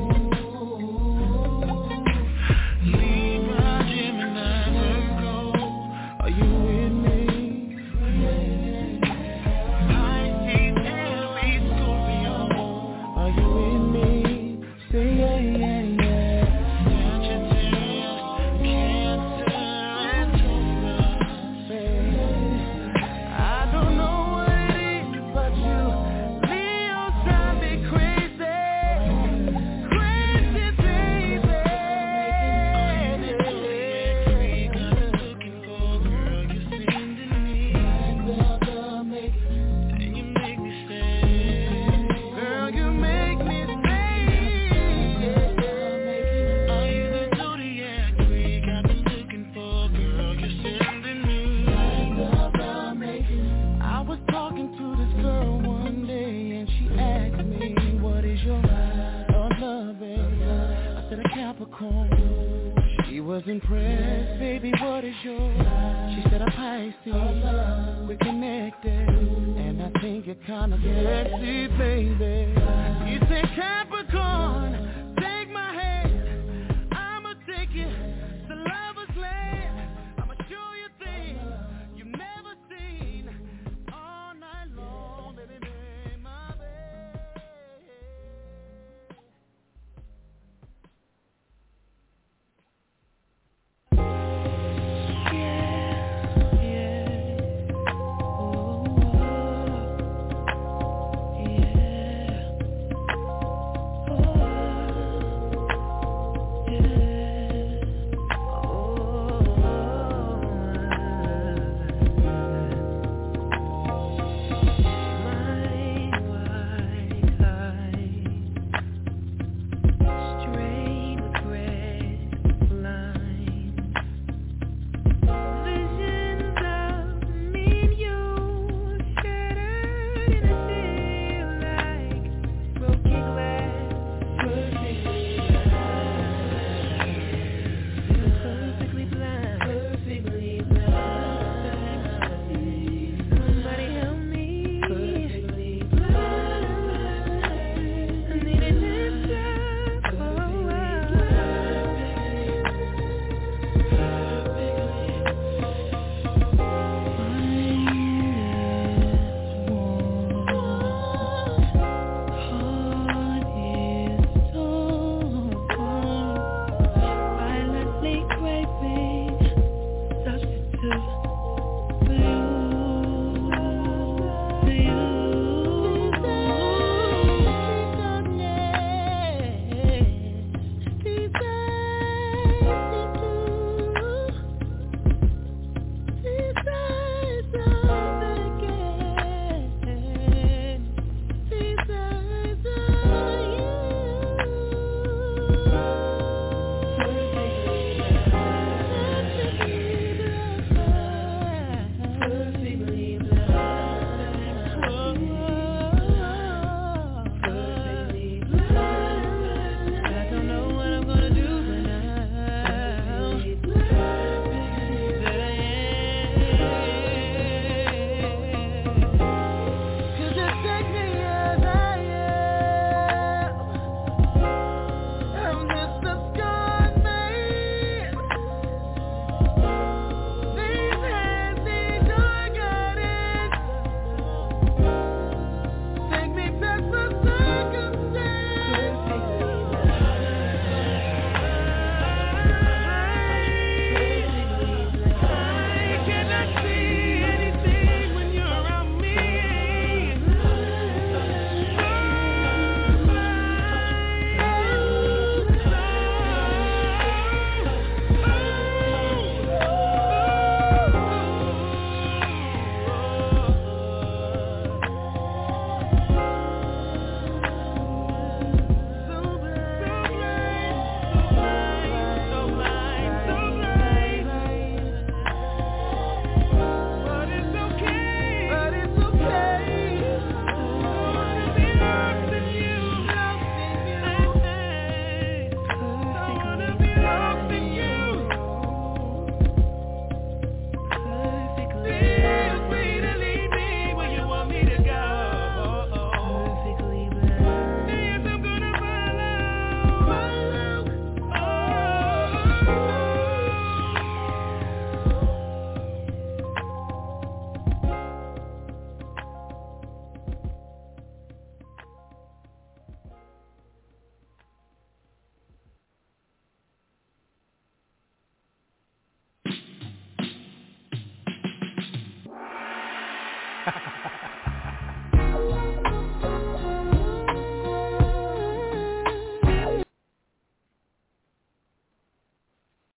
Libra, Gemini, Virgo, are you with me? Pisces, Aries, Scorpio, are you with me? Say yeah, yeah, yeah. Sagittarius, Cancer, and Taurus. Say, I don't know what it is, but you Leo's drive me crazy, crazy, baby. Are you the zodiac freak I've been looking for? Girl, you're sending me the make and you make me say, girl, you make me say, are you the zodiac freak I've been looking for? Girl, you're sending me the make. I was talking to this girl one day and she asked me, what is your love, love, baby? I said a Capricorn. She was impressed, baby, what is yours? She said a Pisces, we're connected, and I think you're kinda sexy, baby. You said Capricorn,